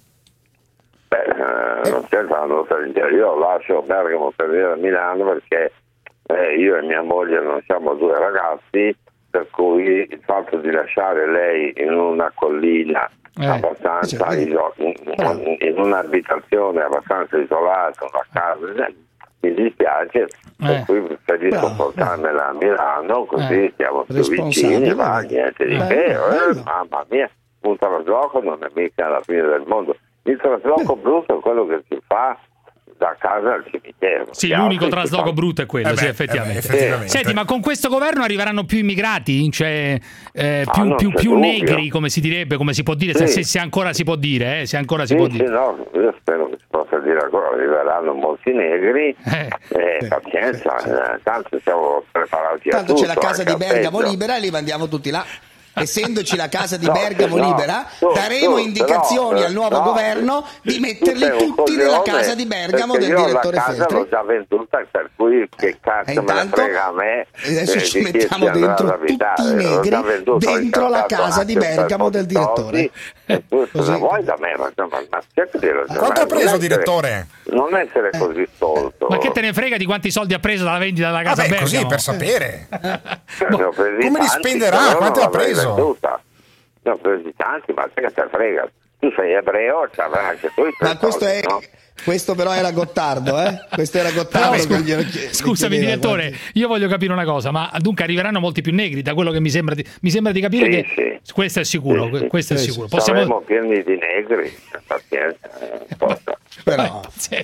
Pazienza, io lascio Bergamo per venire a Milano perché io e mia moglie non siamo due ragazzi, per cui il fatto di lasciare lei in una collina abbastanza in un'abitazione abbastanza isolata, una casa, mi dispiace, per cui preferisco portarmela a Milano, così siamo più vicini, ma niente di che, mamma mia, un trasloco non è mica la fine del mondo. Il trasloco brutto è quello che si fa da casa al cimitero. Sì, l'unico trasloco brutto è quello, sì, effettivamente. Senti, ma con questo governo arriveranno più immigrati? Cioè più negri, come si direbbe, come si può dire, se ancora si può dire, se ancora si può dire. No, io spero che si possa dire ancora, arriveranno molti negri, pazienza, tanto siamo preparati a tutto. Tanto c'è la casa di Bergamo libera e li mandiamo tutti là. Essendoci la casa di Bergamo libera, daremo indicazioni al nuovo governo di metterli tutti nella casa di Bergamo del direttore Feltri. La casa l'ho già venduta, per cui che cazzo me la frega a me. Adesso ci mettiamo dentro tutti i negri dentro la casa di Bergamo del direttore. Cosa vuoi da me? Ma quanto ha preso, direttore? Non essere così stolto. Ma che te ne frega di quanti soldi ha preso dalla vendita della casa Bergamo? Così per sapere. Come li spenderà? Quanto ha preso? Ne ho presi tanti, ma che te frega? Tu sei ebreo, c'avrai anche tu. Ma questo però era Gottardo, Questo era Gottardo. Scusami, direttore, io voglio capire una cosa, ma dunque arriveranno molti più negri, da quello che mi sembra di capire questo è sicuro, questo è sicuro. Saremo pieni di negri, pazienza. Però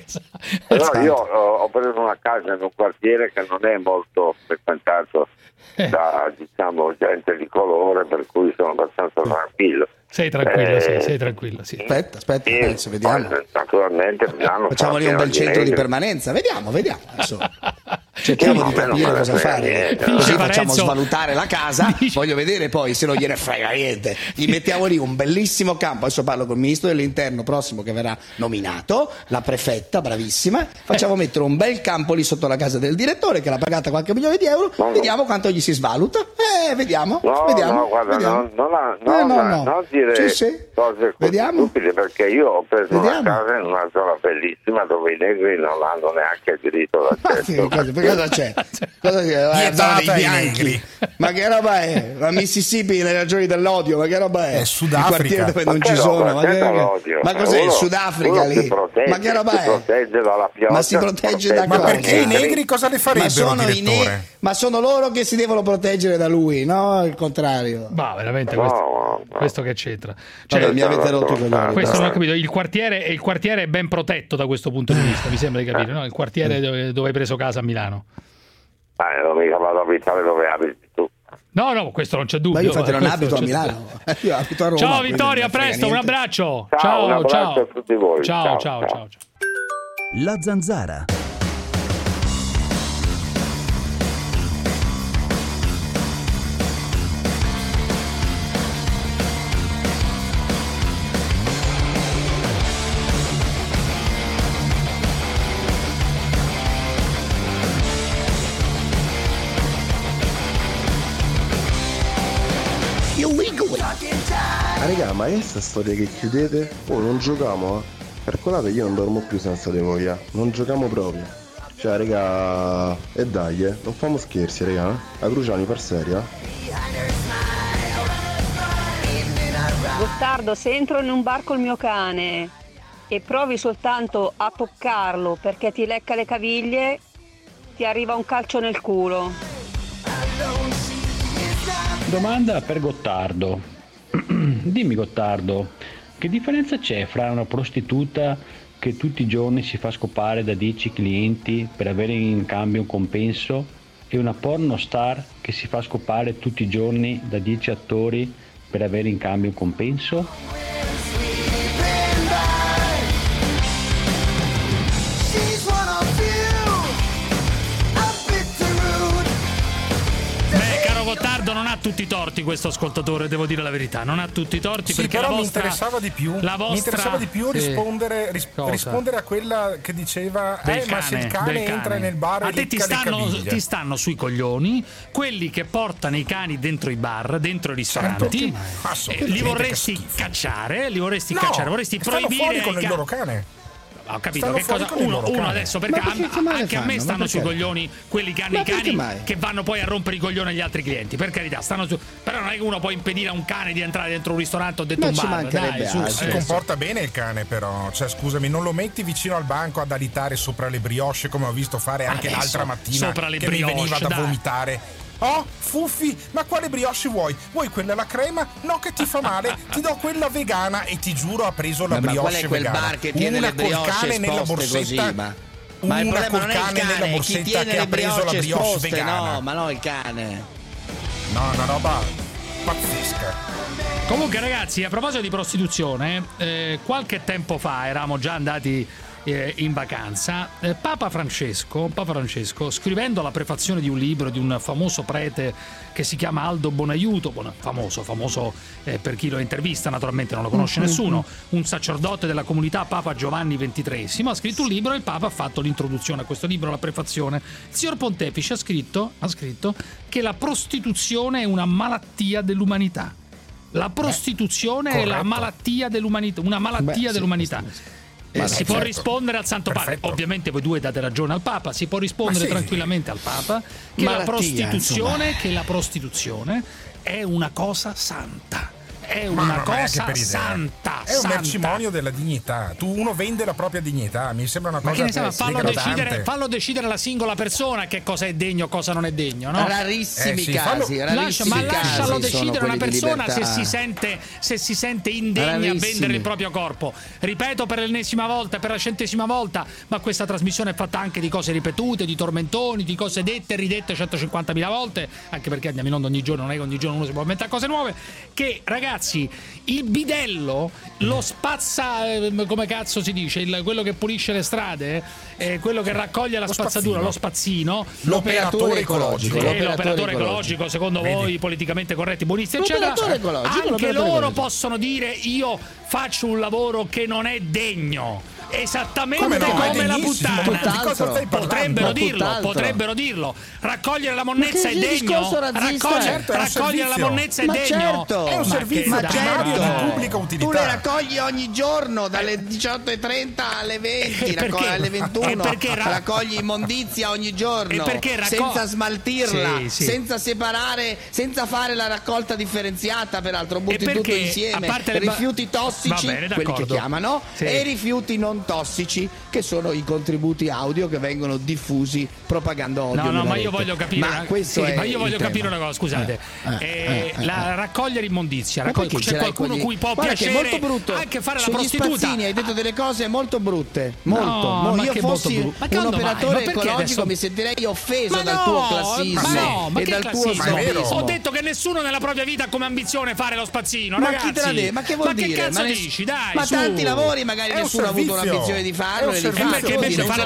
io ho preso una casa in un quartiere che non è molto frequentato da gente di colore, per cui sono abbastanza tranquillo. Sei tranquillo, sei tranquillo. Sì. Aspetta, adesso vediamo. Naturalmente facciamo lì un bel centro di permanenza, vediamo. Adesso. Cerchiamo di capire cosa fare. Così facciamo svalutare la casa. Voglio vedere poi se non gliene frega niente. Gli mettiamo lì un bellissimo campo. Adesso parlo col ministro dell'interno prossimo che verrà nominato, la prefetta, bravissima. Facciamo mettere un bel campo lì sotto la casa del direttore che l'ha pagata qualche milione di euro. Vediamo quanto gli si svaluta. Vediamo. No, guarda, non dire cose così stupide, perché io ho preso una casa in una zona bellissima dove i negri non hanno neanche diritto d'accesso. Cosa c'è? Zona dei bianchi. Ma che roba è? La Mississippi, le ragioni dell'odio, ma che roba è? Sudafrica. Il quartiere dove non ci sono. Ma cos'è il Sudafrica lì? Ma che roba è? Si protegge dalla pioggia. Ma si protegge da cosa? Ma perché i negri cosa le farebbero, direttore? Ma sono loro che si devono proteggere da lui, no? Il contrario. Ma veramente questo che c'entra? Cioè, mi avete rotto i coglioni. Questo non ho capito. Il quartiere è ben protetto da questo punto di vista, mi sembra di capire, no? Il quartiere dove hai preso casa a Milano. Non mica vado a abitare dove abiti tu. No, questo non c'è dubbio. Ma io infatti non abito a Milano. Io abito a Roma. Ciao Vittorio, a presto, un abbraccio. Ciao, un abbraccio a tutti voi. Ciao. La Zanzara. Raga, ma è sta storia che chiudete? Non giochiamo, Calcolate, io non dormo più senza di voi, Non giochiamo proprio. Cioè, raga, e dai, non famo scherzi, raga, A Cruciani per seria. Gottardo, se entro in un bar col mio cane e provi soltanto a toccarlo perché ti lecca le caviglie, ti arriva un calcio nel culo. Domanda per Gottardo. Dimmi Gottardo, che differenza c'è fra una prostituta che tutti i giorni si fa scopare da 10 clienti per avere in cambio un compenso e una pornostar che si fa scopare tutti i giorni da 10 attori per avere in cambio un compenso? Non ha tutti i torti questo ascoltatore, devo dire la verità, non ha tutti i torti, sì, perché però mi interessava di più rispondere a quella che diceva ma se il cane entra nel bar a te ti stanno sui coglioni quelli che portano i cani dentro i bar, dentro i ristoranti, li vorresti cacciare, vorresti proibire fuori con il loro cane. ho capito che cosa uno adesso, perché anche a me stanno sui coglioni quelli che hanno i cani che vanno poi a rompere i coglioni agli altri clienti, per carità, però non è che uno può impedire a un cane di entrare dentro un ristorante o dentro un bar. Dai, si comporta bene il cane, però, cioè scusami, non lo metti vicino al banco ad alitare sopra le brioche come ho visto fare anche l'altra mattina, sopra le brioche, mi veniva da vomitare. Oh, Fuffi, ma quale brioche vuoi? Vuoi quella alla crema? No, che ti fa male, ti do quella vegana, e ti giuro ha preso la brioche ma qual è quel vegana. bar che tiene una le brioche col cane nella borsetta così, ma una il problema col non è il cane cane, nella borsetta chi tiene che ha preso la brioche esposte, vegana. no, ma no il cane. No, una roba pazzesca. Comunque ragazzi, a proposito di prostituzione, qualche tempo fa eravamo già andati in vacanza. Papa Francesco, scrivendo la prefazione di un libro di un famoso prete che si chiama Aldo Bonaiuto, famoso per chi lo intervista, naturalmente non lo conosce nessuno, un sacerdote della comunità Papa Giovanni XXIII, ha scritto un libro e il Papa ha fatto l'introduzione a questo libro, la prefazione. Il signor Pontefice ha scritto che la prostituzione è una malattia dell'umanità. La prostituzione è la malattia dell'umanità, una malattia dell'umanità. Si può rispondere al Santo Padre, ovviamente voi due date ragione al Papa, si può rispondere tranquillamente al Papa che la prostituzione è una cosa santa. È una cosa santa. È un mercimonio della dignità. Uno vende la propria dignità. Mi sembra una cosa degradante. Fallo decidere la singola persona che cosa è degno o cosa non è degno, no? Rarissimi casi. Ma lascialo decidere una persona se si sente indegna a vendere il proprio corpo. Ripeto per l'ennesima volta, per la 100ª volta, ma questa trasmissione è fatta anche di cose ripetute, di tormentoni, di cose dette e ridette 150.000 volte, anche perché andiamo in onda ogni giorno, non è che ogni giorno uno si può inventare cose nuove. Che ragazzi, il bidello lo spazza, come cazzo si dice, quello che pulisce le strade, quello che raccoglie la spazzatura, lo spazzino, l'operatore ecologico, secondo voi politicamente corretti, buonisti eccetera, anche loro possono dire io faccio un lavoro che non è degno, esattamente come la puttana. Potrebbero dirlo. Raccogliere la monnezza è degno. Raccogliere la monnezza è degno. È un servizio primario di pubblica utilità. Tu le raccogli ogni giorno dalle 18:30 alle 20, alle 21. Raccogli immondizia ogni giorno senza smaltirla, senza separare, senza fare la raccolta differenziata, peraltro butti tutto insieme. Rifiuti tossici, quelli che chiamano, e rifiuti non tossici, che sono i contributi audio che vengono diffusi propagando odio. No, ma io voglio capire. Io voglio capire una cosa, scusate. La raccogliere immondizia, c'è qualcuno cui può piacere molto brutto. Anche fare Sugli la prostituta. Spazzini hai detto delle cose molto brutte. Io fossi un operatore ecologico mi sentirei offeso dal tuo classismo e dal tuo snobismo. Ho detto che nessuno nella propria vita ha come ambizione fare lo spazzino, ma ragazzi. Chi te l'ha detto? Ma che vuol dire? Che cazzo dici? Dai, ma tanti lavori magari nessuno ha avuto l'ambizione di farlo, perché invece fare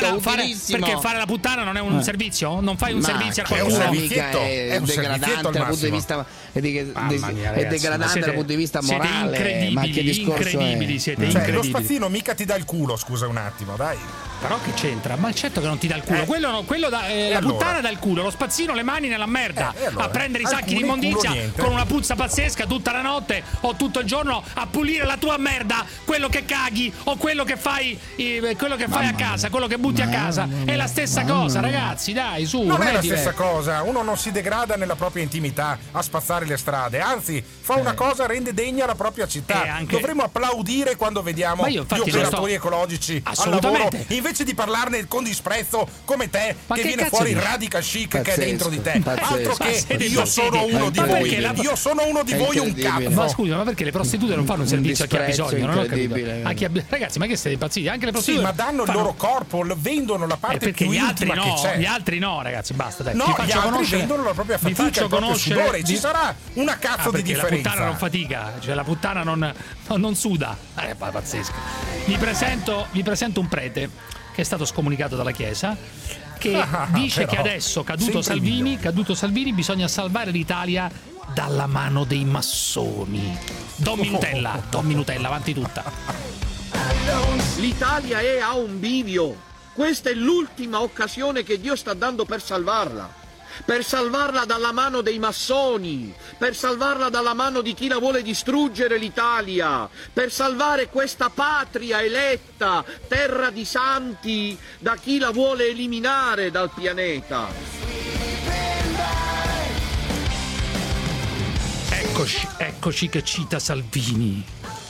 la puttana non è un servizio? Non fai un servizio a qualcuno? È degradante dal punto di vista dal punto di vista morale. Ma che discorso è? Siete incredibili. Lo spazzino mica ti dà il culo, scusa un attimo, dai. Però che c'entra? Ma certo che non ti dà il culo. La puttana dà il culo, lo spazzino le mani nella merda, a prendere i sacchi di immondizia con una puzza pazzesca tutta la notte o tutto il giorno a pulire la tua merda, quello che caghi o quello che fai a casa, quello che butti a casa. È la stessa cosa, ragazzi, dai, su. Non è la stessa cosa, uno non si degrada nella propria intimità a spazzare le strade, anzi fa una cosa, rende degna la propria città. Dovremmo applaudire quando vediamo gli operatori ecologici al lavoro, invece di parlarne con disprezzo come te, che viene fuori il radical chic che è dentro di te. Altro che io sono uno di voi, io sono uno di voi, un cazzo. Ma scusa, ma perché le prostitute non fanno un servizio a chi ha bisogno? Non ho capito. Ragazzi, ma che siete impazziti? Anche le prostitute ma danno il loro corpo, vendono la parte più intima che c'è. Gli altri no, ragazzi, basta, dai. No, gli altri vendono la propria fatica, il proprio sudore. Ci sarà una cazzo di differenza. La puttana non fatica, cioè la puttana non suda. Pazzesco. Vi presento un prete che è stato scomunicato dalla Chiesa, che dice che adesso caduto Salvini bisogna salvare l'Italia dalla mano dei massoni. Dommi Nutella, avanti tutta. L'Italia è a un bivio. Questa è l'ultima occasione che Dio sta dando per salvarla. per salvarla dalla mano dei massoni, per salvarla dalla mano di chi la vuole distruggere l'Italia, per salvare questa patria eletta, terra di santi, da chi la vuole eliminare dal pianeta. Eccoci che cita Salvini.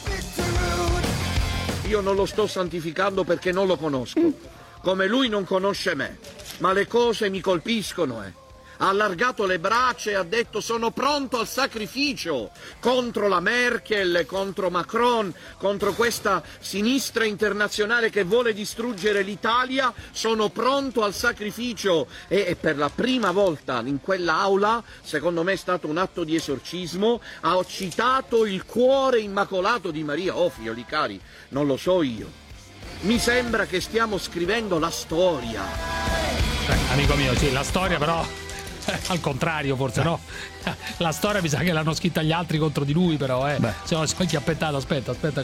Io non lo sto santificando perché non lo conosco, come lui non conosce me, ma le cose mi colpiscono, Ha allargato le braccia e ha detto: sono pronto al sacrificio contro la Merkel, contro Macron, contro questa sinistra internazionale che vuole distruggere l'Italia, sono pronto al sacrificio. E per la prima volta in quell'aula, secondo me è stato un atto di esorcismo, ha citato il cuore immacolato di Maria. Oh, figlioli cari, non lo so io. Mi sembra che stiamo scrivendo la storia. Amico mio, sì, la storia però... al contrario, forse no. La storia mi sa che l'hanno scritta gli altri contro di lui, però se no sono chiappettato. Aspetta ancora.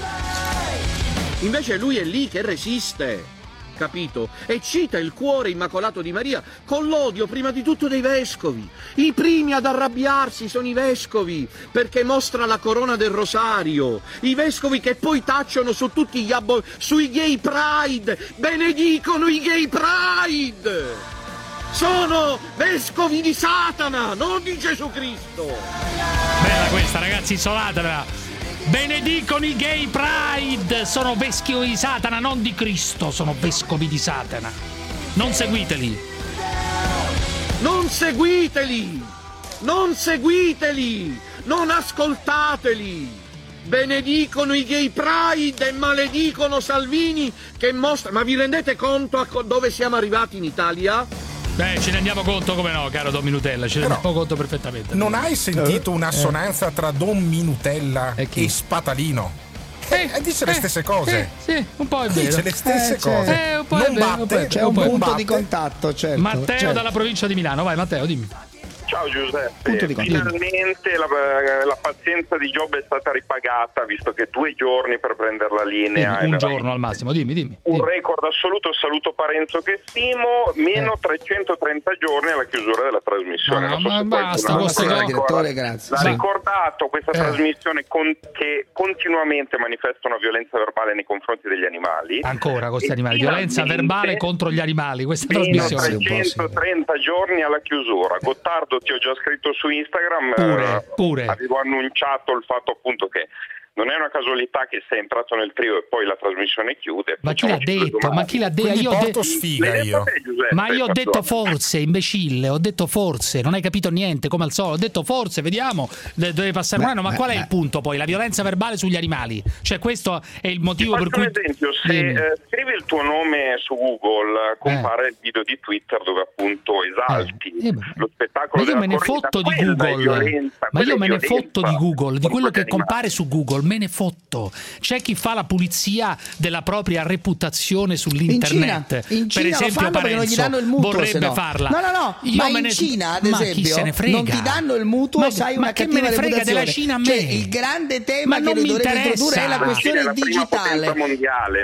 Invece lui è lì che resiste, capito? E cita il cuore immacolato di Maria con l'odio prima di tutto dei vescovi. I primi ad arrabbiarsi sono i vescovi, perché mostra la corona del rosario. I vescovi che poi tacciono su tutti sui gay pride, benedicono i gay pride. Sono vescovi di Satana, non di Gesù Cristo. Bella questa, ragazzi, isolatela. Benedicono i gay pride, sono vescovi di Satana, non di Cristo, sono vescovi di Satana. Non seguiteli. Non seguiteli. Non seguiteli. Non ascoltateli. Benedicono i gay pride e maledicono Salvini che mostra... Ma vi rendete conto a dove siamo arrivati in Italia? Ce ne rendiamo conto, come no, caro Don Minutella, ce ne rendiamo conto perfettamente. Non hai sentito un'assonanza tra Don Minutella e Spatalino? Dice le stesse cose. Sì, un po' è vero. Dice le stesse cose. Un po' è vero. C'è un punto di contatto, certo. Matteo dalla provincia di Milano, vai Matteo, dimmi. Ciao Giuseppe, finalmente la pazienza di Giobbe è stata ripagata, visto che 2 giorni per prendere la linea. Un giorno al massimo, dimmi. Un record assoluto, saluto Parenzo che stimo, meno 330 giorni alla chiusura della trasmissione. Ma basta, direttore, grazie. L'ha ricordato questa trasmissione che continuamente manifesta una violenza verbale nei confronti degli animali. Ancora questi animali, violenza verbale contro gli animali, questa trasmissione. 330 giorni alla chiusura. Gottardo, ti ho già scritto su Instagram, pure. Avevo annunciato il fatto appunto che non è una casualità che sei entrato nel trio e poi la trasmissione chiude. Ma chi l'ha detto? Io ho detto sfiga io. Ma io ho detto forse, imbecille, ho detto forse, non hai capito niente, come al solito. Ho detto forse, vediamo, deve passare un anno, ma qual è il punto poi? La violenza verbale sugli animali. Cioè questo è il motivo per cui... un esempio, se scrivi il tuo nome su Google, compare il video di Twitter dove appunto esalti lo spettacolo della corrida. Ma io me ne fotto di Google. Ma io me ne fotto di Google, di quello che compare su Google. Me ne fotto. C'è chi fa la pulizia della propria reputazione sull'internet. In Cina per esempio Parenzo non gli danno il mutuo, vorrebbe farla. No, ma in Cina ad esempio non ti danno il mutuo e sai una cattiva me ne frega reputazione. Della Cina a me? Cioè, il grande tema che dovrebbe introdurre è la questione digitale. Mondiale.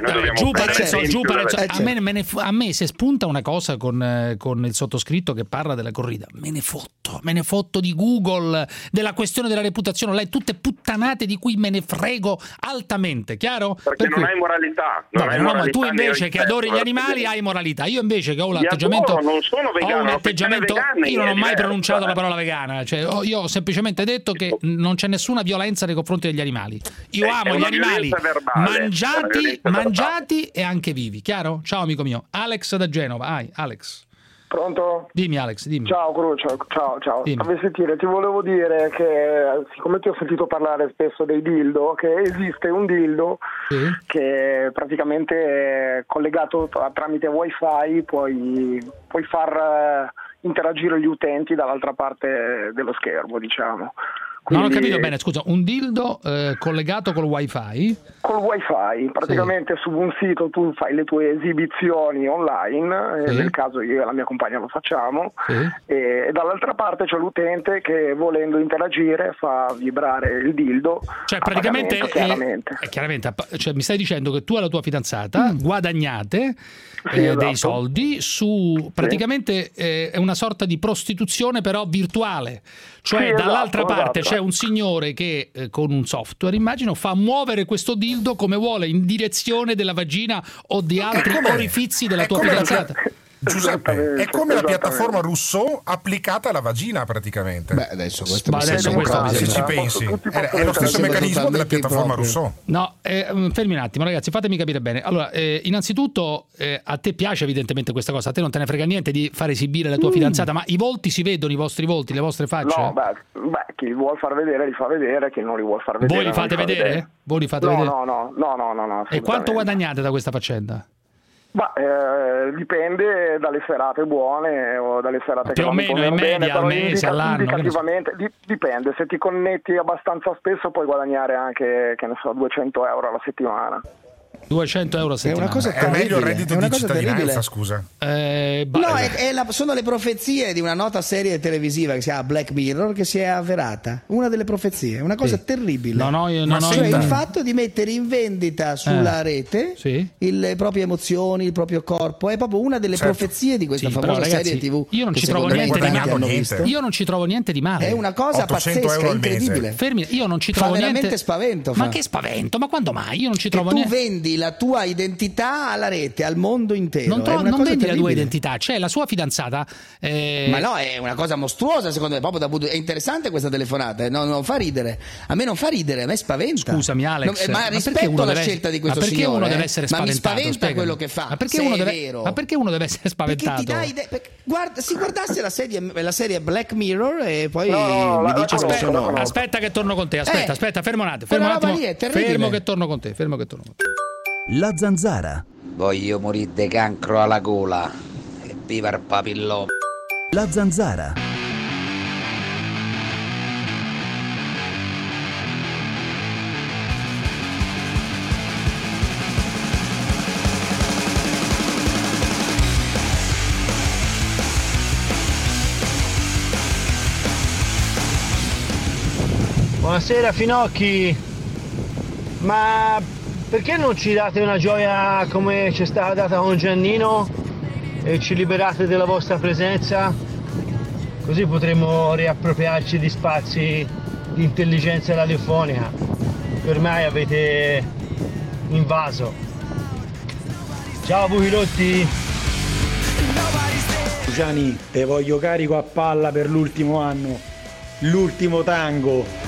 A me se spunta una cosa con il sottoscritto che parla della corrida, me ne fotto di Google, della questione della reputazione, lei tutte puttanate di cui me ne frego altamente, chiaro? Perché non hai moralità. Ma tu invece che adori gli animali hai moralità. Io invece che ho l'atteggiamento, non sono vegano, io non ho mai pronunciato la parola vegana, cioè io ho semplicemente detto che non c'è nessuna violenza nei confronti degli animali. Io amo gli animali mangiati e anche vivi, chiaro? Ciao amico mio, Alex da Genova. Alex. Pronto? Dimmi Alex, dimmi. Ciao Crucio, ciao. Fammi sentire, ti volevo dire che siccome ti ho sentito parlare spesso dei dildo, che esiste un dildo che praticamente è collegato tramite wifi, puoi far interagire gli utenti dall'altra parte dello schermo, diciamo. Non ho capito bene, scusa, un dildo collegato col wifi? Col wifi, praticamente su un sito tu fai le tue esibizioni online, nel caso io e la mia compagna lo facciamo, e dall'altra parte c'è l'utente che volendo interagire fa vibrare il dildo. Cioè praticamente chiaramente, cioè, mi stai dicendo che tu e la tua fidanzata guadagnate dei soldi su praticamente è una sorta di prostituzione però virtuale, cioè dall'altra parte c'è un signore che con un software, immagino, fa muovere questo dildo come vuole in direzione della vagina o di altri orifizi della tua fidanzata. Giuseppe, è come la piattaforma Rousseau applicata alla vagina praticamente. Beh, adesso questo se ci pensi è lo stesso meccanismo della piattaforma Rousseau. No, fermi un attimo ragazzi, fatemi capire bene. Allora, innanzitutto a te piace evidentemente questa cosa, a te non te ne frega niente di far esibire la tua fidanzata, ma i volti si vedono, i vostri volti, le vostre facce? No, chi li vuol far vedere li fa vedere, chi non li vuol far vedere voi li fate vedere? Voi li fate vedere? No. E quanto guadagnate da questa faccenda? Dipende dalle serate buone o dalle serate più o meno in media al mese, all'anno. Dipende, se ti connetti abbastanza spesso puoi guadagnare anche, che ne so, 200 euro alla settimana. 200 euro a settimana. È meglio il reddito di cittadinanza, scusa. Sono le profezie di una nota serie televisiva che si chiama Black Mirror, che si è avverata. Una delle profezie, una cosa terribile. Il fatto di mettere in vendita sulla rete le proprie emozioni, il proprio corpo, è proprio una delle profezie di questa famosa serie TV. Io non ci trovo niente di male. Io non ci trovo niente di male. È una cosa pazzesca, incredibile. Fermi, io non ci trovo niente. Veramente spavento. Ma che spavento? Ma quando mai? Io non ci trovo niente. Tu vendi la tua identità alla rete, al mondo intero. Non vendi la tua identità, c'è la sua fidanzata. Ma no, è una cosa mostruosa secondo me, proprio è interessante questa telefonata, non fa ridere. A me non fa ridere, a me spaventa. Scusami Alex, ma rispetto la scelta di questo signore. Ma perché uno deve essere spaventato? Ma mi spaventa quello che fa. Ma perché uno deve essere spaventato? Perché ti dai si guardasse la serie Black Mirror e poi mi dice aspetta che torno con te, aspetta, fermo un attimo. Fermo che torno con te. La Zanzara. Voglio morire di cancro alla gola e viva il papillon. La Zanzara. Buonasera Finocchi, ma perché non ci date una gioia come ci è stata data con Giannino e ci liberate della vostra presenza? Così potremo riappropriarci di spazi di intelligenza radiofonica che ormai avete invaso. Ciao Buchilotti! Gianni, te voglio carico a palla per l'ultimo anno, l'ultimo tango.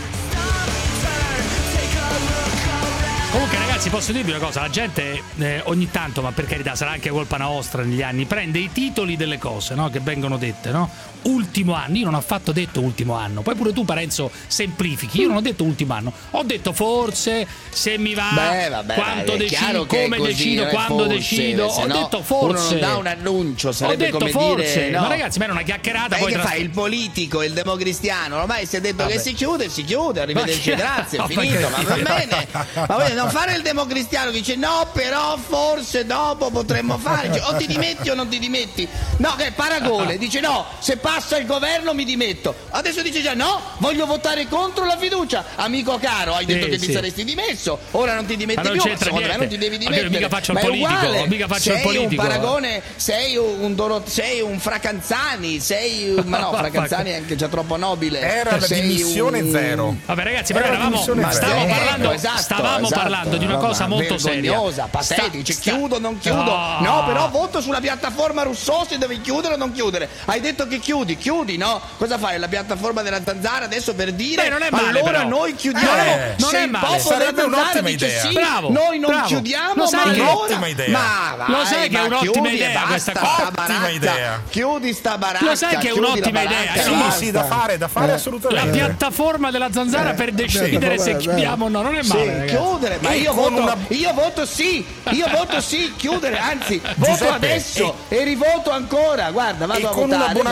Comunque ragazzi, posso dirvi una cosa, la gente ogni tanto, ma per carità sarà anche colpa nostra negli anni, prende i titoli delle cose, no, che vengono dette, no? Ultimo anno, io non ho affatto detto ultimo anno, poi pure tu Parenzo semplifichi, io non ho detto ultimo anno, ho detto forse, se mi va, quanto decido, come decido, quando decido, ho detto forse. Uno non dà un annuncio, sarebbe come forse. dire, no. Ma ragazzi, ma era una chiacchierata. Poi che fai il politico, il democristiano, ormai si è detto che si chiude, arrivederci, grazie, è finito, ma va bene. Ma voglio non fare il democristiano che dice no, però forse dopo potremmo fare, dice, o ti dimetti o non ti dimetti. No, che paragone, dice no, se passa il governo mi dimetto. Adesso dice già no, voglio votare contro la fiducia. Amico caro, hai detto che ti saresti dimesso, ora non ti dimetti più, secondo me non ti devi dimettere. Mica faccio il politico, sei un paragone, sei un Fracanzani, ma no, Fracanzani è anche già troppo nobile. Era la dimissione zero. Vabbè ragazzi, però stavamo parlando di una cosa molto seria, patetica, chiudo, non chiudo, no, però voto sulla piattaforma Rousseau se devi chiudere o non chiudere. Hai detto che chiudi, no? Cosa fai? La piattaforma della Zanzara adesso per dire non è male, allora però. Noi chiudiamo. Non è male. Il popolo della Zanzara dice sì, bravo, noi non chiudiamo, lo sai ma che allora lo sai che è un'ottima idea questa cosa. Ottima idea. Chiudi sta baracca. Lo sai che è un'ottima idea. Sì, da fare assolutamente. La piattaforma della Zanzara per decidere se chiudiamo o no, non è male. Chiudere, ma io voto sì, chiudere, anzi, voto adesso e rivoto ancora, guarda, vado a votare.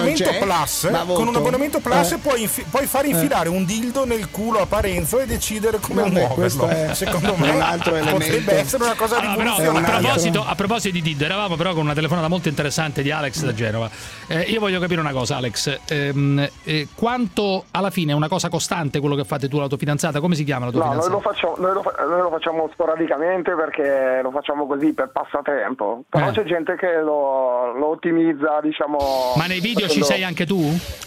Con un abbonamento Plus puoi far infilare un dildo nel culo a Parenzo e decidere come muoverlo. Secondo me potrebbe essere una cosa rivoluzionaria. A proposito di dildo, eravamo però con una telefonata molto interessante di Alex da Genova. Io voglio capire una cosa, Alex, quanto alla fine è una cosa costante quello che fate tu e la tua fidanzata? Come si chiama la tua fidanzata? Noi lo facciamo sporadicamente perché lo facciamo così per passatempo, però c'è gente che lo ottimizza, diciamo. Ma nei video ci sei anche tu?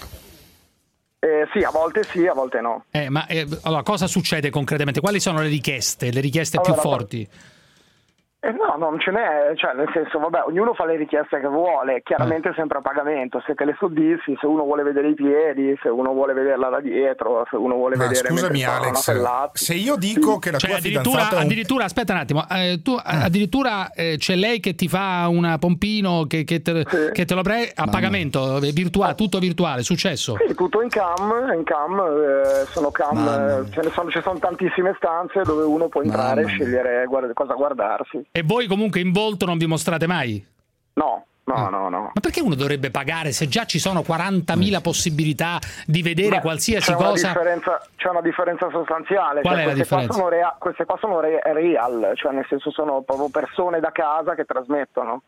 Sì, a volte no. Allora, cosa succede concretamente? Quali sono le richieste più forti? No, non ce n'è, cioè nel senso, vabbè, ognuno fa le richieste che vuole, chiaramente sempre a pagamento, se te le soddisfi, se uno vuole vedere i piedi, se uno vuole vederla da dietro, se uno vuole vedere. Scusami Alex, se io dico che la tua fidanzata addirittura aspetta un attimo, addirittura c'è lei che ti fa una pompino che te lo a pagamento virtuale, tutto virtuale, successo? Sì, tutto in cam, sono cam, ci sono tantissime stanze dove uno può entrare e scegliere cosa guardarsi. E voi comunque in volto non vi mostrate mai? No. Ma perché uno dovrebbe pagare se già ci sono 40.000 possibilità di vedere qualsiasi cosa? C'è una differenza sostanziale. Qual è la differenza? Queste qua sono real, cioè nel senso sono proprio persone da casa che trasmettono.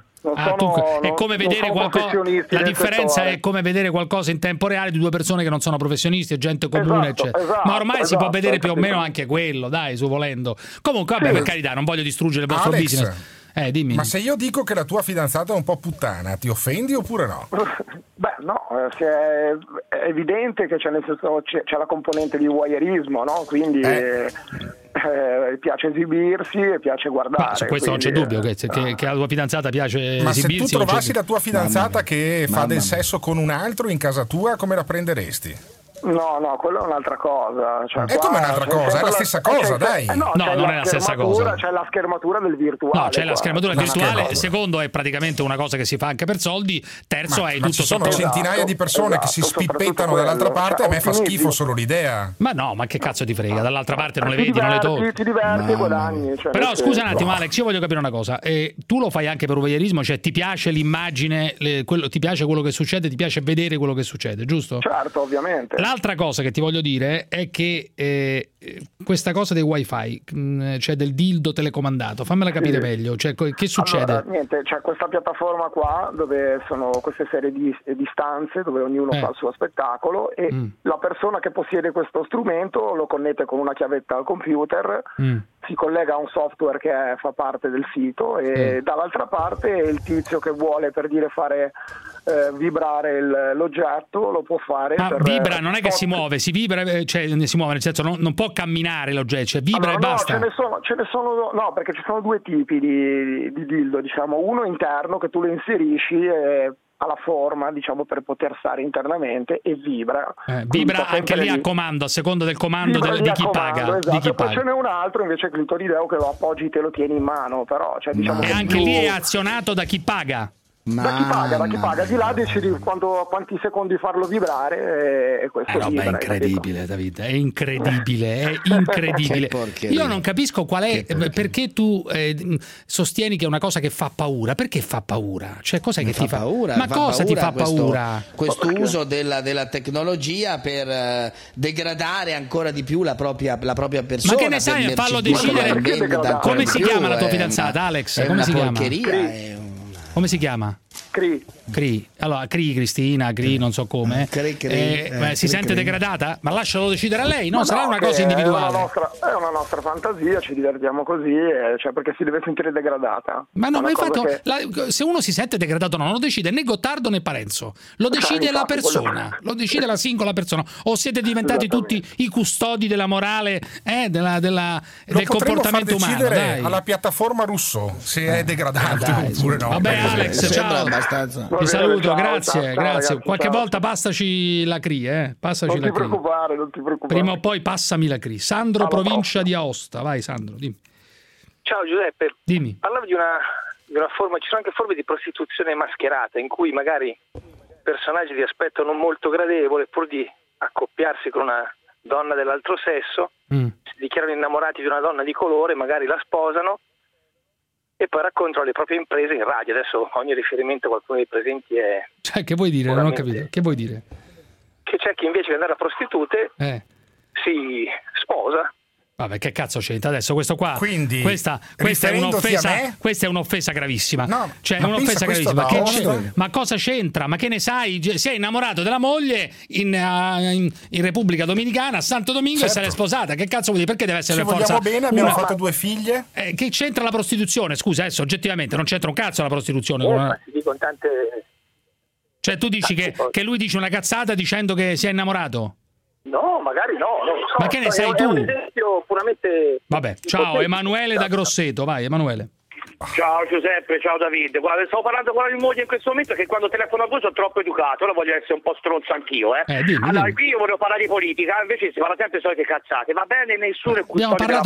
È come vedere qualcosa. La differenza è come vedere qualcosa in tempo reale di due persone che non sono professionisti, gente comune, eccetera. Ma ormai si può vedere più o meno anche quello, dai, su volendo. Comunque, vabbè, per carità, non voglio distruggere il vostro business. Dimmi. Ma se io dico che la tua fidanzata è un po' puttana, ti offendi oppure no? Beh, no, è evidente che c'è, nel senso, c'è la componente di voyeurismo, no? Quindi piace esibirsi e piace guardare. Su questo non c'è dubbio che alla tua fidanzata piace esibirsi. Ma se tu trovassi la tua fidanzata che fa del sesso con un altro in casa tua, come la prenderesti? No, quello è un'altra cosa. Cioè, è come un'altra cosa? È la stessa cosa, dai. No, non è la stessa cosa. C'è la schermatura del virtuale. No, c'è la schermatura virtuale. Secondo, è praticamente una cosa che si fa anche per soldi. Terzo, è tutto ci sono centinaia di persone che si spippettano dall'altra parte. A me fa schifo solo l'idea. Ma no, ma che cazzo ti frega? Dall'altra parte non le vedi, non le tocchi. Ti diverti e guadagni. Però scusa un attimo, Alex, io voglio capire una cosa. Tu lo fai anche per voyeurismo? Cioè ti piace l'immagine, ti piace quello che succede, ti piace vedere quello che succede, giusto? Certo, ovviamente. L'altra cosa che ti voglio dire è che questa cosa dei wifi, cioè del dildo telecomandato, fammela capire meglio, cioè che succede? Allora, niente, c'è questa piattaforma qua dove sono queste serie di stanze dove ognuno fa il suo spettacolo e la persona che possiede questo strumento lo connette con una chiavetta al computer, si collega a un software che fa parte del sito e dall'altra parte il tizio che vuole, per dire, fare vibrare l'oggetto lo può fare. Ma vibra, non è che si muove, si vibra, cioè si muove nel senso non può camminare l'oggetto, cioè vibra e basta. Ce ne sono no, perché ci sono due tipi di dildo, diciamo, uno interno che tu lo inserisci e ha la forma, diciamo, per poter stare internamente e vibra. Vibra anche lì a comando, a seconda del comando di chi paga. Esatto. Di chi poi paga. ce n'è un altro invece clitorideo che lo appoggi e te lo tieni in mano, però cioè, diciamo e anche lì è azionato da chi paga. Da chi paga, di là decidi quanti secondi farlo vibrare e questo è incredibile, David, è incredibile. Io non capisco qual è, perché tu sostieni che è una cosa che fa paura. Perché fa paura? Cioè cos'è che ti fa paura? Ma cosa ti fa paura? Questo uso della tecnologia per degradare ancora di più la propria persona. Ma che ne sai, fallo decidere. Come si chiama la tua fidanzata, Alex? Come si chiama? Come si chiama? Cri. Allora, Cristina, non so come. Si sente degradata? Ma lascialo decidere a lei, no? Sarà una cosa individuale. È una nostra fantasia, ci divertiamo così, cioè perché si deve sentire degradata. Ma no, ma infatti se uno si sente degradato non lo decide né Gottardo né Parenzo, lo decide la persona, lo decide la singola persona. O siete diventati tutti i custodi della morale, del comportamento umano? Dai. Alla piattaforma Russo se è degradante oppure no. Vabbè, Alex, ciao. Ti saluto, grazie. Ragazzi, qualche volta passaci la CRI, passaci non ti preoccupare. Prima o poi passami la CRI. Sandro, provincia di Aosta, vai Sandro, dimmi. Ciao Giuseppe, dimmi. Parlavi di una forma, ci sono anche forme di prostituzione mascherata in cui magari personaggi di aspetto non molto gradevole, pur di accoppiarsi con una donna dell'altro sesso, si dichiarano innamorati di una donna di colore, magari la sposano e poi raccontano le proprie imprese in radio. Adesso ogni riferimento a qualcuno dei presenti è... Cioè, che vuoi dire? Non ho capito. Che vuoi dire? Che c'è chi invece di andare a prostitute si sposa. Vabbè, che cazzo c'entra adesso questo qua? Quindi, questa è un'offesa, questa è un'offesa gravissima. No, cioè, è un'offesa gravissima. Ma cosa c'entra? Ma che ne sai? Si è innamorato della moglie in Repubblica Dominicana, a Santo Domingo, e se l'è sposata. Che cazzo vuol dire? Perché deve essere Ci forza? vogliamo bene, abbiamo fatto 2 figlie. Che c'entra la prostituzione? Scusa, adesso oggettivamente non c'entra un cazzo la prostituzione. Ma si dicono tante... Cioè, tu dici che lui dice una cazzata dicendo che si è innamorato? No, magari no, non lo so. Ma che ne sai tu? È un esempio puramente... Vabbè, ciao Emanuele da Grosseto, vai Emanuele. Ciao Giuseppe, ciao David. Guarda, stavo parlando con la mia moglie in questo momento che quando telefono a voi sono troppo educato, ora voglio essere un po' stronzo anch'io, Allora, qui io volevo parlare di politica, invece si parla sempre di solite cazzate, va bene, nessuno è abbiamo parlato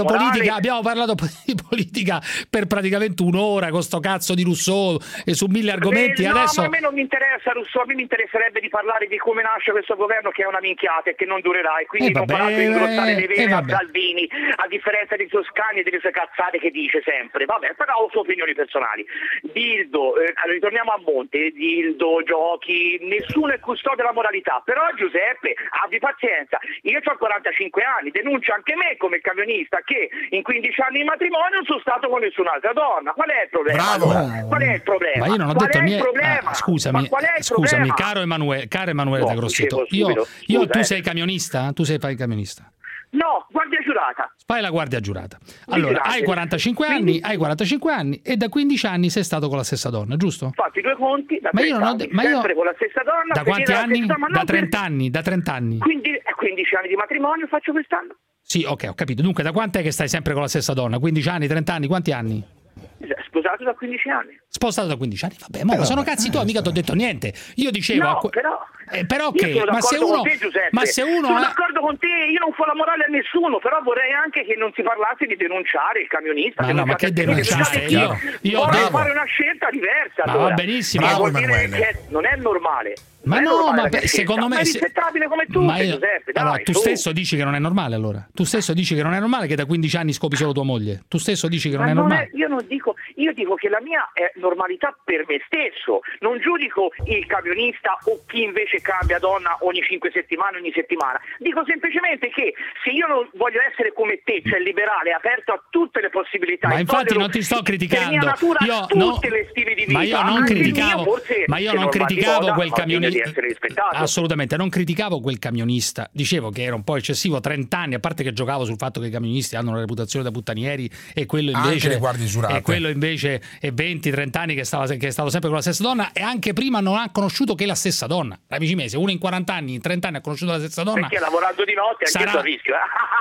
di politica per praticamente un'ora con sto cazzo di Rousseau e su 1000 argomenti. Adesso... ma a me non mi interessa Rousseau, a me mi interesserebbe di parlare di come nasce questo governo che è una minchiata e che non durerà, e quindi non parlate di ingrossare le vene a Salvini, a differenza di Toscani e delle sue cazzate che dice sempre. Vabbè, però ho sue opinioni personali. Dildo, ritorniamo a monte, dildo, giochi, nessuno è custode della moralità, però Giuseppe, abbi pazienza, io ho 45 anni, denuncio anche me come camionista che in 15 anni di matrimonio non sono stato con nessun'altra donna. Qual è il problema? Bravo. Qual è il problema? Ma io non ho detto niente. Scusami, problema? caro Emanuele da Grosseto, tu sei camionista? Tu fai il camionista? No, guardia giurata. Fai la guardia giurata. Allora, hai 45 anni e da 15 anni sei stato con la stessa donna, giusto? Fatti 2 conti, da 30 anni, sempre con la stessa donna. Da quanti anni? Da 30 anni, da 30 anni. Quindi 15 anni di matrimonio faccio quest'anno. Sì, ok, ho capito. Dunque, da quant'è che stai sempre con la stessa donna? 15 anni, 30 anni, quanti anni? Sposato da 15 anni. Sposato da 15 anni? Vabbè, ma sono cazzi tuoi, mica ti ho detto niente. Io dicevo... No, però che? Ma se uno... Sono d'accordo con te, io non fo la morale a nessuno, però vorrei anche che non si parlasse di denunciare il camionista. Ma che denunciare? Io vorrei fare una scelta diversa. Va benissimo. Vuol dire che non è normale. Ma no, ma secondo me... Ma è rispettabile come tu, Giuseppe. Allora, tu stesso dici che non è normale, allora? Tu stesso dici che non è normale che da 15 anni scopi solo tua moglie? Tu stesso dici che non è normale? Io dico che la mia è normalità per me stesso. Non giudico il camionista o chi invece cambia donna ogni 5 settimane, ogni settimana. Dico semplicemente che se io non voglio essere come te, cioè liberale, aperto a tutte le possibilità... Ma infatti non ti sto criticando. Le stili di vita, ma io non criticavo quel camionista. Assolutamente, non criticavo quel camionista, dicevo che era un po' eccessivo, 30 anni, a parte che giocavo sul fatto che i camionisti hanno una reputazione da puttanieri e quello invece è 20-30 anni che è stato sempre con la stessa donna, e anche prima non ha conosciuto che la stessa donna. Amici miei, se uno in 40 anni, in 30 anni ha conosciuto la stessa donna, perché lavorando di notte anche io a rischio.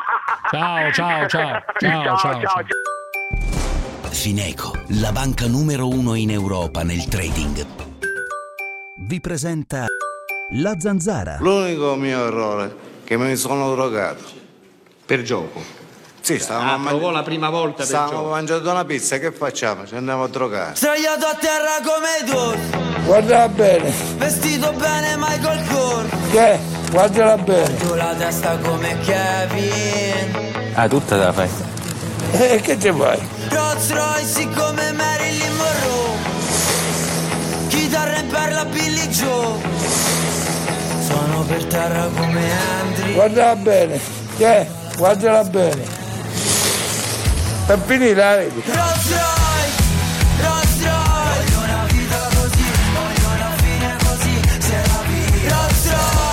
Ciao. Fineco, la banca numero 1 in Europa nel trading, vi presenta La Zanzara. L'unico mio errore è che mi sono drogato. Per gioco? Sì, stavamo la prima volta stavamo mangiando una pizza, che facciamo? Ci andiamo a drogare. Sdraiato a terra come tu. Guardala bene. Vestito bene Michael Kors. Che? Guardala bene. Tu la testa come Kevin. Ah, tutta te la fai? Che te fai? Rolls Royce come Marilyn Monroe. Chitarra in perla Billy Joe. Sono per terra come Andri. Guardala bene. Che? Guardala bene. Per finire, vedi? Rolls Royce. Voglio una vita così, voglio una fine così, se la vivi. Rolls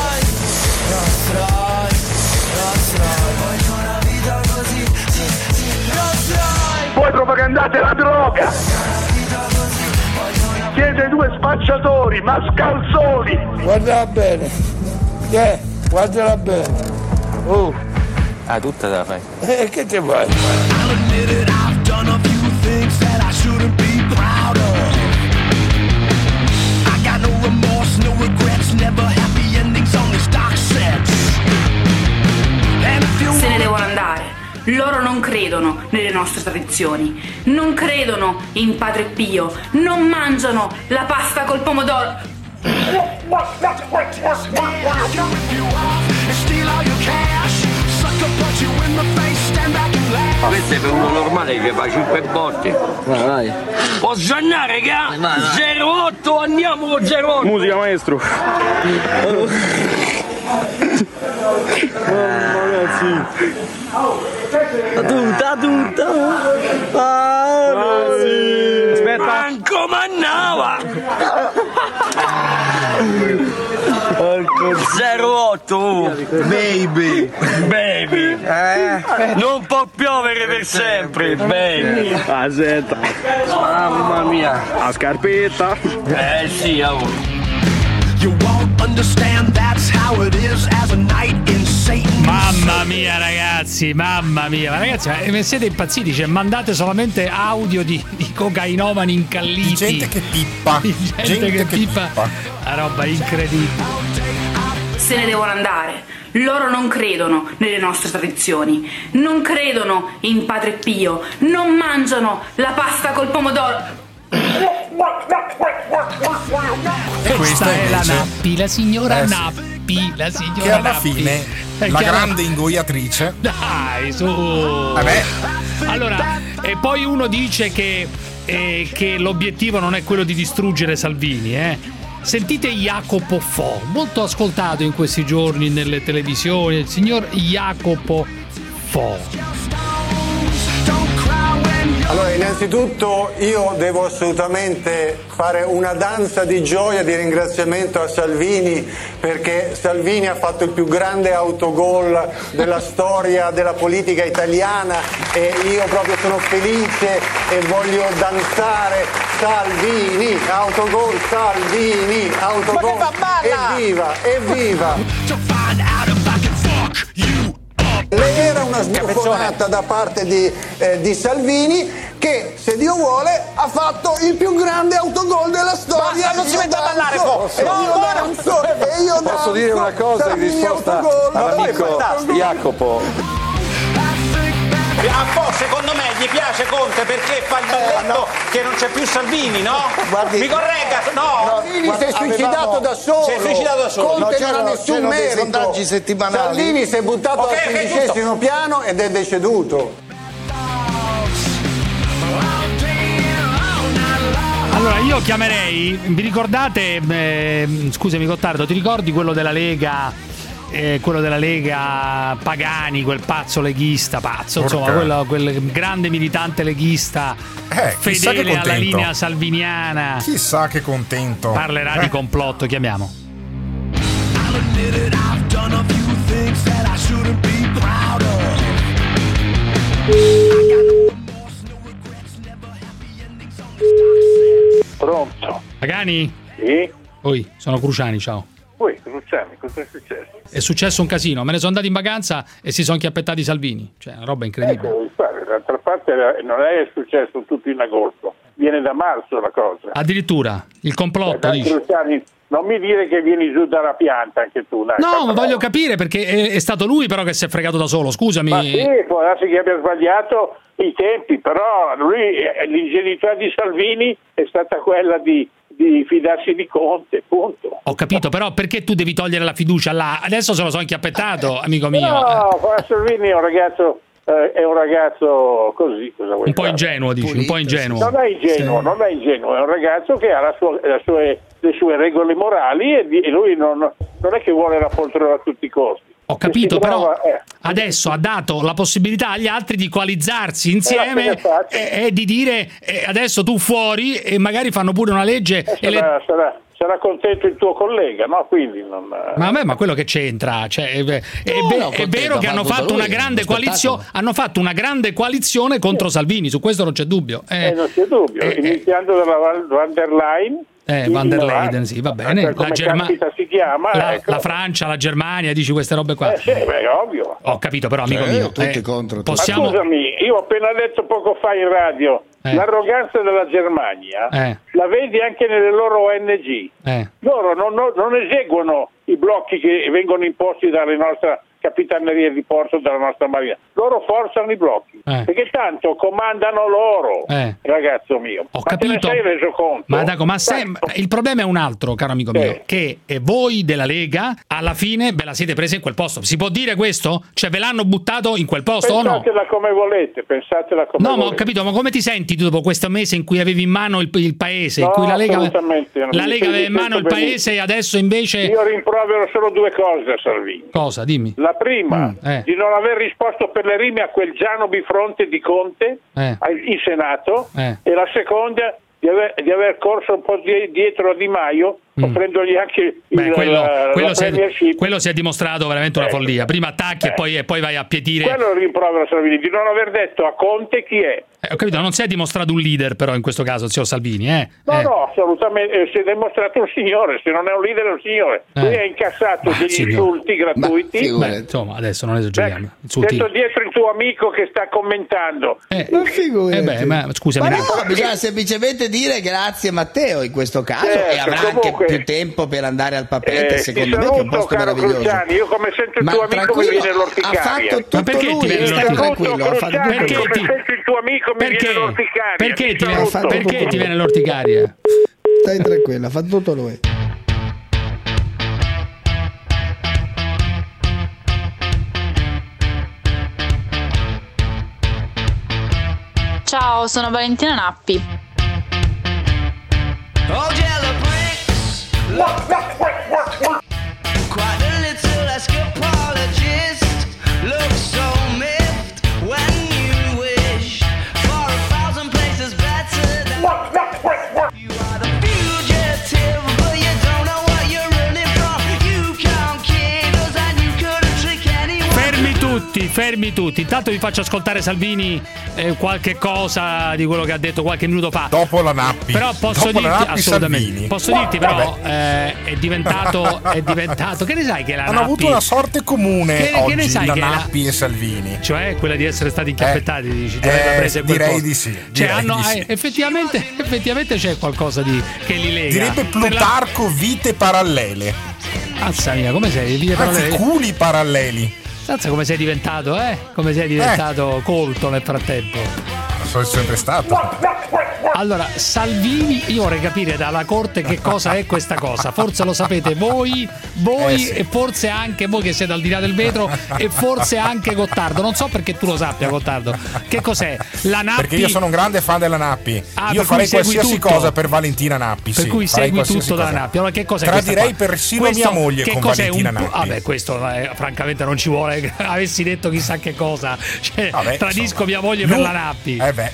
Royce. Voglio una vita così, sì. Rolls Royce. Voi propagandate la droga. Siete 2 spacciatori, mascalzoni. Guardala bene. Che? Guardala bene. Ah, tutta te la fai? Che te fai? I've done a few things that I shouldn't be proud of. I got no remorse, no regrets, never happy endings, only stock sets. Se ne devono andare. Loro non credono nelle nostre tradizioni, non credono in Padre Pio, non mangiano la pasta col pomodoro. Steal all your cash. Questo è per uno normale che fa 5 botte. Vai. Posso andare, raga? 08, andiamo con 08. Musica, maestro. Ragazzi. Tutta. Aspetta. Manco mannava. 08. Baby. Non può piovere per sempre, baby. Aspetta. Mamma mia. La scarpetta. Sì, You won't understand, that's how it is as a night in Satan's. Mamma mia ragazzi, ma ragazzi, siete impazziti, cioè mandate solamente audio di cocainomani incalliti. Di gente che pippa. Gente che pippa. Una roba incredibile. Se ne devono andare. Loro non credono nelle nostre tradizioni, non credono in Padre Pio, non mangiano la pasta col pomodoro. Questa è la Nappi, la signora Nappi, la signora che alla Nappi. fine la grande ingoiatrice. Dai, su. Vabbè. Allora, e poi uno dice che l'obiettivo non è quello di distruggere Salvini, Sentite Jacopo Fo, molto ascoltato in questi giorni nelle televisioni, il signor Jacopo Fo. Allora, innanzitutto io devo assolutamente fare una danza di gioia, di ringraziamento a Salvini, perché Salvini ha fatto il più grande autogol della storia della politica italiana e io proprio sono felice e voglio danzare. Salvini, autogol, Salvini, autogol, evviva! Lei era una sbuffonata da parte di Salvini che, se Dio vuole, ha fatto il più grande autogol della storia. Basta, non si mette a ballare, E io posso dire una cosa in risposta all'amico Jacopo? A po', secondo me gli piace Conte perché fa il balletto che non c'è più Salvini, no? Guardi, mi corregga, no? Salvini si è suicidato da solo. Si è suicidato da solo. Conte non ha nessun merito. Sondaggi settimanali. Salvini si è buttato dal 15° piano ed è deceduto. Allora io chiamerei, vi ricordate, scusami Gottardo, ti ricordi quello della Lega? Quello della Lega Pagani, quel pazzo leghista, insomma, quel grande militante leghista fedele alla linea salviniana. Chissà che contento. Parlerà di complotto, chiamiamo. Pronto? Pagani? Sì? Oi, sono Cruciani, ciao. Poi, Cruciani, cosa è successo? È successo un casino, me ne sono andati in vacanza e si sono chiappettati Salvini, cioè una roba incredibile. D'altra parte non è successo tutto in agosto, viene da marzo la cosa. Addirittura, il complotto, dici? Cruciani, non mi dire che vieni giù dalla pianta anche tu. No, ma voglio capire perché è stato lui però che si è fregato da solo, scusami. Ma sì, può darsi che abbia sbagliato i tempi, però l'ingenuità di Salvini è stata quella di fidarsi di Conte, punto. Ho capito, però perché tu devi togliere la fiducia là? Adesso se lo so inchiappettato, amico mio. No, Salvini è un ragazzo così, cosa vuoi un po' ingenuo, dici, un po' ingenuo. Non è ingenuo, è un ragazzo che ha le sue regole morali e lui non è che vuole la poltrona a tutti i costi. Ho capito, però adesso ha dato la possibilità agli altri di coalizzarsi insieme e di dire adesso tu fuori e magari fanno pure una legge. Sarà contento il tuo collega, no? Quindi non. Ma quello che c'entra, cioè, è vero che hanno fatto una grande coalizione, coalizione contro Salvini, su questo non c'è dubbio. Non c'è dubbio, iniziando dalla Van der Leyen. Van der Leyen, sì, va bene. Si chiama, la Francia, la Germania, dici queste robe qua. Sì, è ovvio. Ho capito, però, amico mio. Tutti contro. Scusami, io ho appena detto poco fa in radio. L'arroganza della Germania la vedi anche nelle loro ONG. Loro non eseguono i blocchi che vengono imposti dalla nostra capitanerie di porto della nostra marina. Loro forzano i blocchi, perché tanto comandano loro, ragazzo mio. Ho capito. Te ne sei reso conto? Il problema è un altro, caro amico mio, che voi della Lega alla fine ve la siete presa in quel posto. Si può dire questo? Cioè ve l'hanno buttato in quel posto o no? Pensatela come volete, pensatela come volete. No, ma ho capito, ma come ti senti tu dopo questo mese in cui avevi in mano il paese, in cui la Lega aveva in mano il paese e adesso invece... Io rimprovero solo due cose a Salvini. Cosa? Dimmi. La prima, di non aver risposto per le rime a quel Giano Bifronte di Conte in Senato, e la seconda di aver corso un po' dietro a Di Maio, offrendogli anche quello si è dimostrato veramente una follia. Prima attacchi e poi vai a pietire. Quello rimprovero Salvini, di non aver detto a Conte chi è. Ho capito, non si è dimostrato un leader però in questo caso, zio Salvini, No, assolutamente, si è dimostrato un signore, se non è un leader è un signore. Lui ha incassato degli insulti gratuiti. Insomma, adesso non esageriamo. Sento dietro il tuo amico che sta commentando. Ma scusami. Ma no, bisogna semplicemente dire grazie Matteo in questo caso, e avrà anche più tempo per andare al Papete, secondo me, che è un posto meraviglioso. Cruciani, io come sento il tuo amico mi viene l'orticaria. Ha fatto tutto lui, stai tranquillo. Perché ti viene l'orticaria? Stai tranquillo, ha fatto tutto lui. Ciao, sono Valentina Nappi. Fermi tutti. Intanto vi faccio ascoltare Salvini qualche cosa di quello che ha detto qualche minuto fa. Dopo la Nappi. Però posso dirti assolutamente. Salvini. Posso dirti però è diventato che ne sai che la hanno Nappi avuto una sorte comune oggi, che ne sai la che Nappi e Salvini. Cioè quella di essere stati inchiappettati, dici, direi di sì. Effettivamente c'è qualcosa che li lega. Direbbe Plutarco vite parallele. Mazza mia, come sei? Vite parallele. Culi paralleli. Come sei diventato, Come sei diventato colto nel frattempo? Sono sempre stato. Allora, Salvini, io vorrei capire dalla Corte che cosa è questa cosa. Forse lo sapete voi sì. E forse anche voi che siete al di là del vetro, e forse anche Gottardo. Non so perché tu lo sappia, Gottardo. Che cos'è? La Nappi? Perché io sono un grande fan della Nappi. Io farei qualsiasi cosa per Valentina Nappi. Per cui segui tutto dalla Nappi. Allora, che cos'è? Tradirei persino mia moglie con Valentina Nappi. Vabbè, questo francamente non ci vuole. Avessi detto chissà che cosa. Tradisco mia moglie per la Nappi.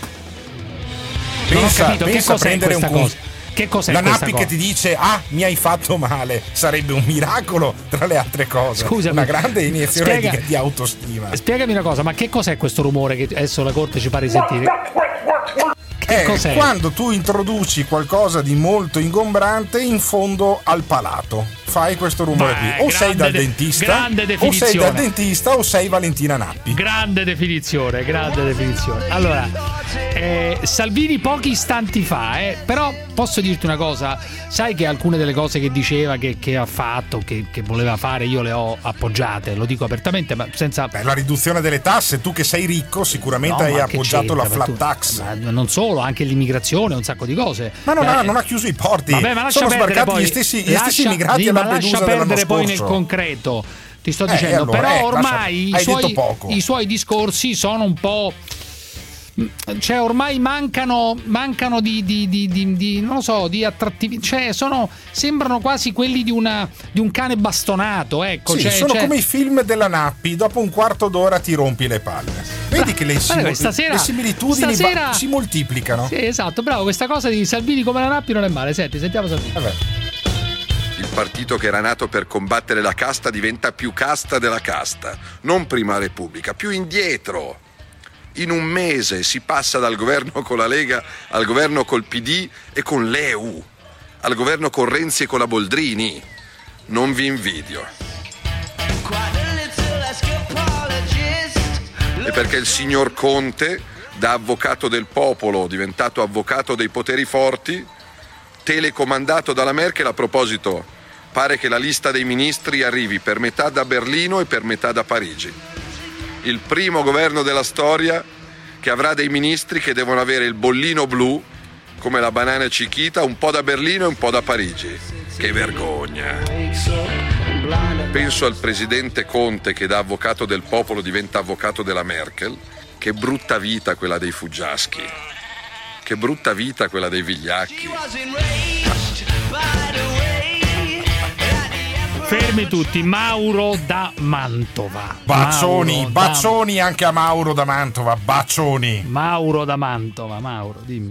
Pensa che a prendere questa cosa. Che cos'è la questa Nappi cosa? che ti dice mi hai fatto male, sarebbe un miracolo tra le altre cose. Scusami, una grande iniezione di autostima. Spiegami una cosa, ma che cos'è questo rumore che adesso la Corte ci pare di sentire? Cos'è? Quando tu introduci qualcosa di molto ingombrante in fondo al palato, fai questo rumore qui. O sei dal dentista, o sei dal dentista, o sei Valentina Nappi. Grande definizione. Allora, Salvini pochi istanti fa, però posso dirti una cosa, sai che alcune delle cose che diceva che ha fatto, che voleva fare, io le ho appoggiate, lo dico apertamente, ma senza... la riduzione delle tasse, tu che sei ricco sicuramente hai appoggiato la flat tax. Ma non solo, anche l'immigrazione, un sacco di cose. Ma non ha chiuso i porti. Vabbè, ma sono sbarcati poi, gli stessi immigrati a Lampedusa dell'anno scorso. Poi nel concreto ti sto dicendo, allora, però ormai i suoi discorsi sono un po', cioè ormai mancano di non lo so, di attrattività, cioè sembrano quasi quelli di un cane bastonato, ecco. Sì, sono come i film della Nappi, dopo un quarto d'ora ti rompi le palle. Vedi che le similitudini si moltiplicano. Sì, esatto, bravo, questa cosa di Salvini come la Nappi non è male. Sentiamo Salvini. Vabbè. Il partito che era nato per combattere la casta diventa più casta della casta, non prima Repubblica, più indietro. In un mese si passa dal governo con la Lega al governo col PD e con l'EU, al governo con Renzi e con la Boldrini. Non vi invidio. E perché il signor Conte, da avvocato del popolo diventato avvocato dei poteri forti, telecomandato dalla Merkel, a proposito pare che la lista dei ministri arrivi per metà da Berlino e per metà da Parigi. Il primo governo della storia che avrà dei ministri che devono avere il bollino blu, come la banana Chiquita, un po' da Berlino e un po' da Parigi. Che vergogna! Penso al presidente Conte che da avvocato del popolo diventa avvocato della Merkel. Che brutta vita quella dei fuggiaschi. Che brutta vita quella dei vigliacchi. Fermi tutti, Mauro da Mantova. Bacioni anche a Mauro da Mantova, bacioni. Mauro da Mantova, Mauro, dimmi.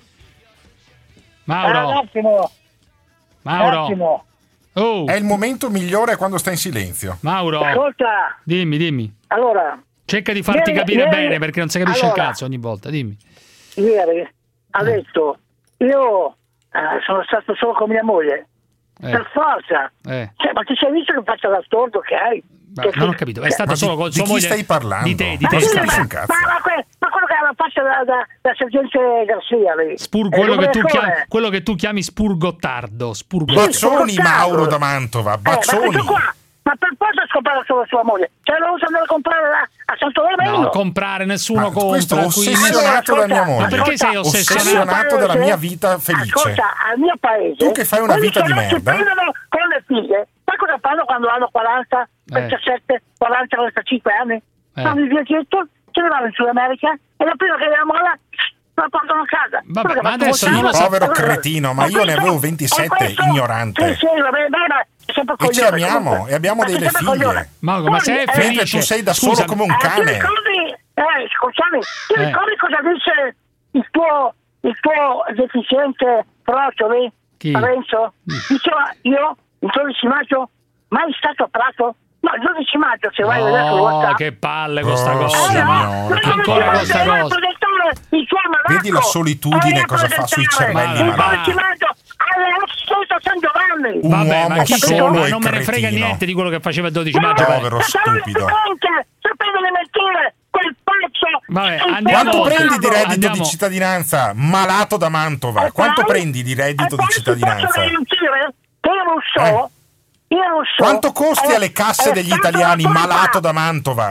Mauro. Un attimo. Mauro. Oh. È il momento migliore quando sta in silenzio. Mauro. Ascolta. Dimmi. Allora. Cerca di farti capire bene perché non si capisce il cazzo ogni volta, dimmi. Ieri ha detto, io sono stato solo con mia moglie. Per forza. Cioè, ma ti sei visto che faccia da storto che hai? Non ho capito, è stato solo con sua moglie. Di chi stai parlando? Di te. Ma quello che ha la faccia da sergente Garcia lì. Quello che tu chiami spurgottardo. Bacioni Mauro da Mantova, bacioni. Ma per forza scomparre solo sua moglie. Cioè lo usa andare a comprare a Santo Domingo. No, comprare nessuno compra. Questo è ossessionato da mia moglie. Ma perché sei ossessionato dalla mia vita felice? Ascolta, al mio paese. Tu che fai una vita di merda. Si prendono con le figlie. Sai cosa fanno quando hanno 40, 37, 40, 45 anni? Fanno il viaggetto, se ne vanno in Sud America e la prima che la molla la portano a casa. Vabbè, ma adesso non lo so. Povero cretino, ma io ne avevo 27, ignorante. Sì, vabbè, e ci amiamo e abbiamo delle figlie. Ma sei felice? Mentre tu sei da solo come un cane. Scusami, ti ricordi cosa dice il tuo deficiente Frocio lì? Renzo? Diceva io il 12 maggio mai stato a Prato? No, il 12 maggio se vai a vedere sul WhatsApp. Che palle questa cosa. Ancora questa cosa. Vedi la solitudine cosa fa sui cervelli malati. Un uomo solo e non me ne frega niente di quello che faceva il 12 maggio. Povero stupido. Sapendo le mentire, quel pezzo. Vabbè, quanto prendi di reddito di cittadinanza? Malato da Mantova. Quanto prendi di reddito di cittadinanza? Io non so. Quanto costi alle casse degli italiani, malato da Mantova?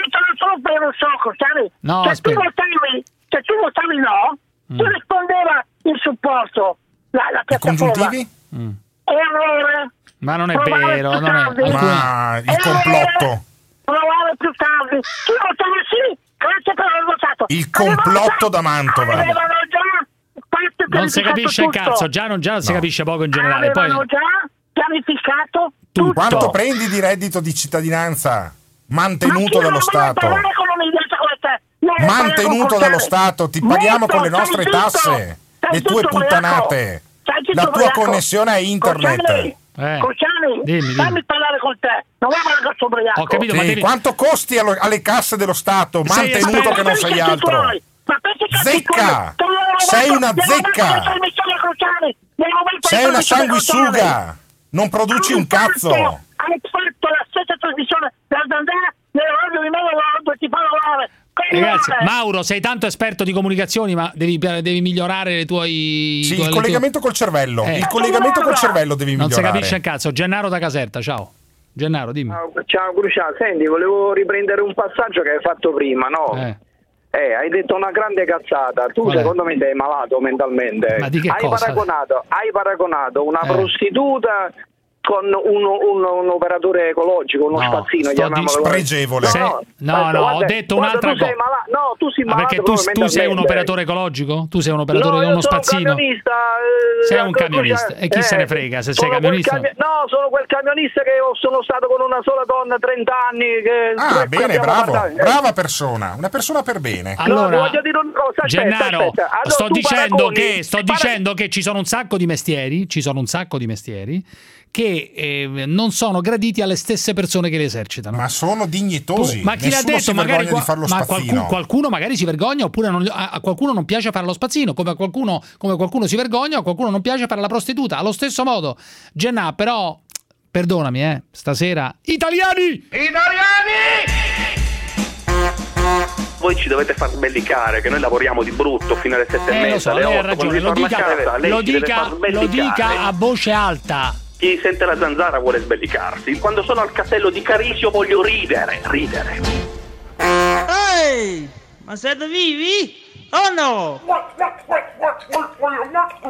No, se tu votavi no, ti rispondeva il supporto, la piattaforma. Congiuntivi? Errore. Ma non è vero, non è. Ma il complotto. Provare più tardi. Tu votavi sì, grazie per aver votato. Il complotto da Mantova. Avevano già non si capisce il cazzo, già non si capisce poco in generale. Avevano già pianificato tutto. Quanto prendi di reddito di cittadinanza mantenuto dallo Stato? Mantenuto dallo Stato, ti paghiamo con le nostre tasse, le tue puttanate, la tua connessione a internet. Cocciani, fammi parlare con te, non vuoi parlare con suo ubriaco. Ho capito, ma quanto costi alle casse dello Stato, mantenuto che non sei altro? Zecca! Sei una zecca! Sei una sanguisuga! Non produci un cazzo! Hai fatto la stessa trasmissione da Zandà, nelle radio di me ti fa lavorare. Ragazzi, Mauro, sei tanto esperto di comunicazioni, ma devi migliorare le tuoi. Sì, il collegamento col cervello. Il collegamento col cervello devi migliorare. Non si capisce il cazzo. Gennaro da Caserta, ciao. Gennaro, dimmi. Ciao Cruciano, senti, volevo riprendere un passaggio che hai fatto prima, no? Hai detto una grande cazzata. Tu secondo me sei malato mentalmente. Ma di che cosa? Hai paragonato una prostituta con un operatore ecologico, uno spazzino, spregevole. Ho detto un'altra cosa. No, tu sei malato. Perché tu sei un operatore ecologico? Tu sei un operatore uno spazzino? Sei un camionista. E chi se ne frega se sei camionista? No, sono quel camionista che sono stato con una sola donna 30 anni. Bene, brava persona, una persona per bene. Allora, voglio dire una cosa, Gennaro, aspetta. Allora, sto dicendo che ci sono un sacco di mestieri, che non sono graditi alle stesse persone che li esercitano. Ma sono dignitosi. Ma chi l'ha detto? Magari di fare lo spazzino. Qualcuno magari si vergogna, oppure a qualcuno non piace fare lo spazzino, come qualcuno si vergogna, a qualcuno non piace fare la prostituta. Allo stesso modo, Gennà, però perdonami, stasera italiani! Voi ci dovete far sbellicare, che noi lavoriamo di brutto fino alle 7:30. Lo so, lei ha ragione, lo dica a voce alta. Chi sente la zanzara vuole sbellicarsi. Quando sono al castello di Carisio voglio ridere. Ehi, ma siete vivi o no?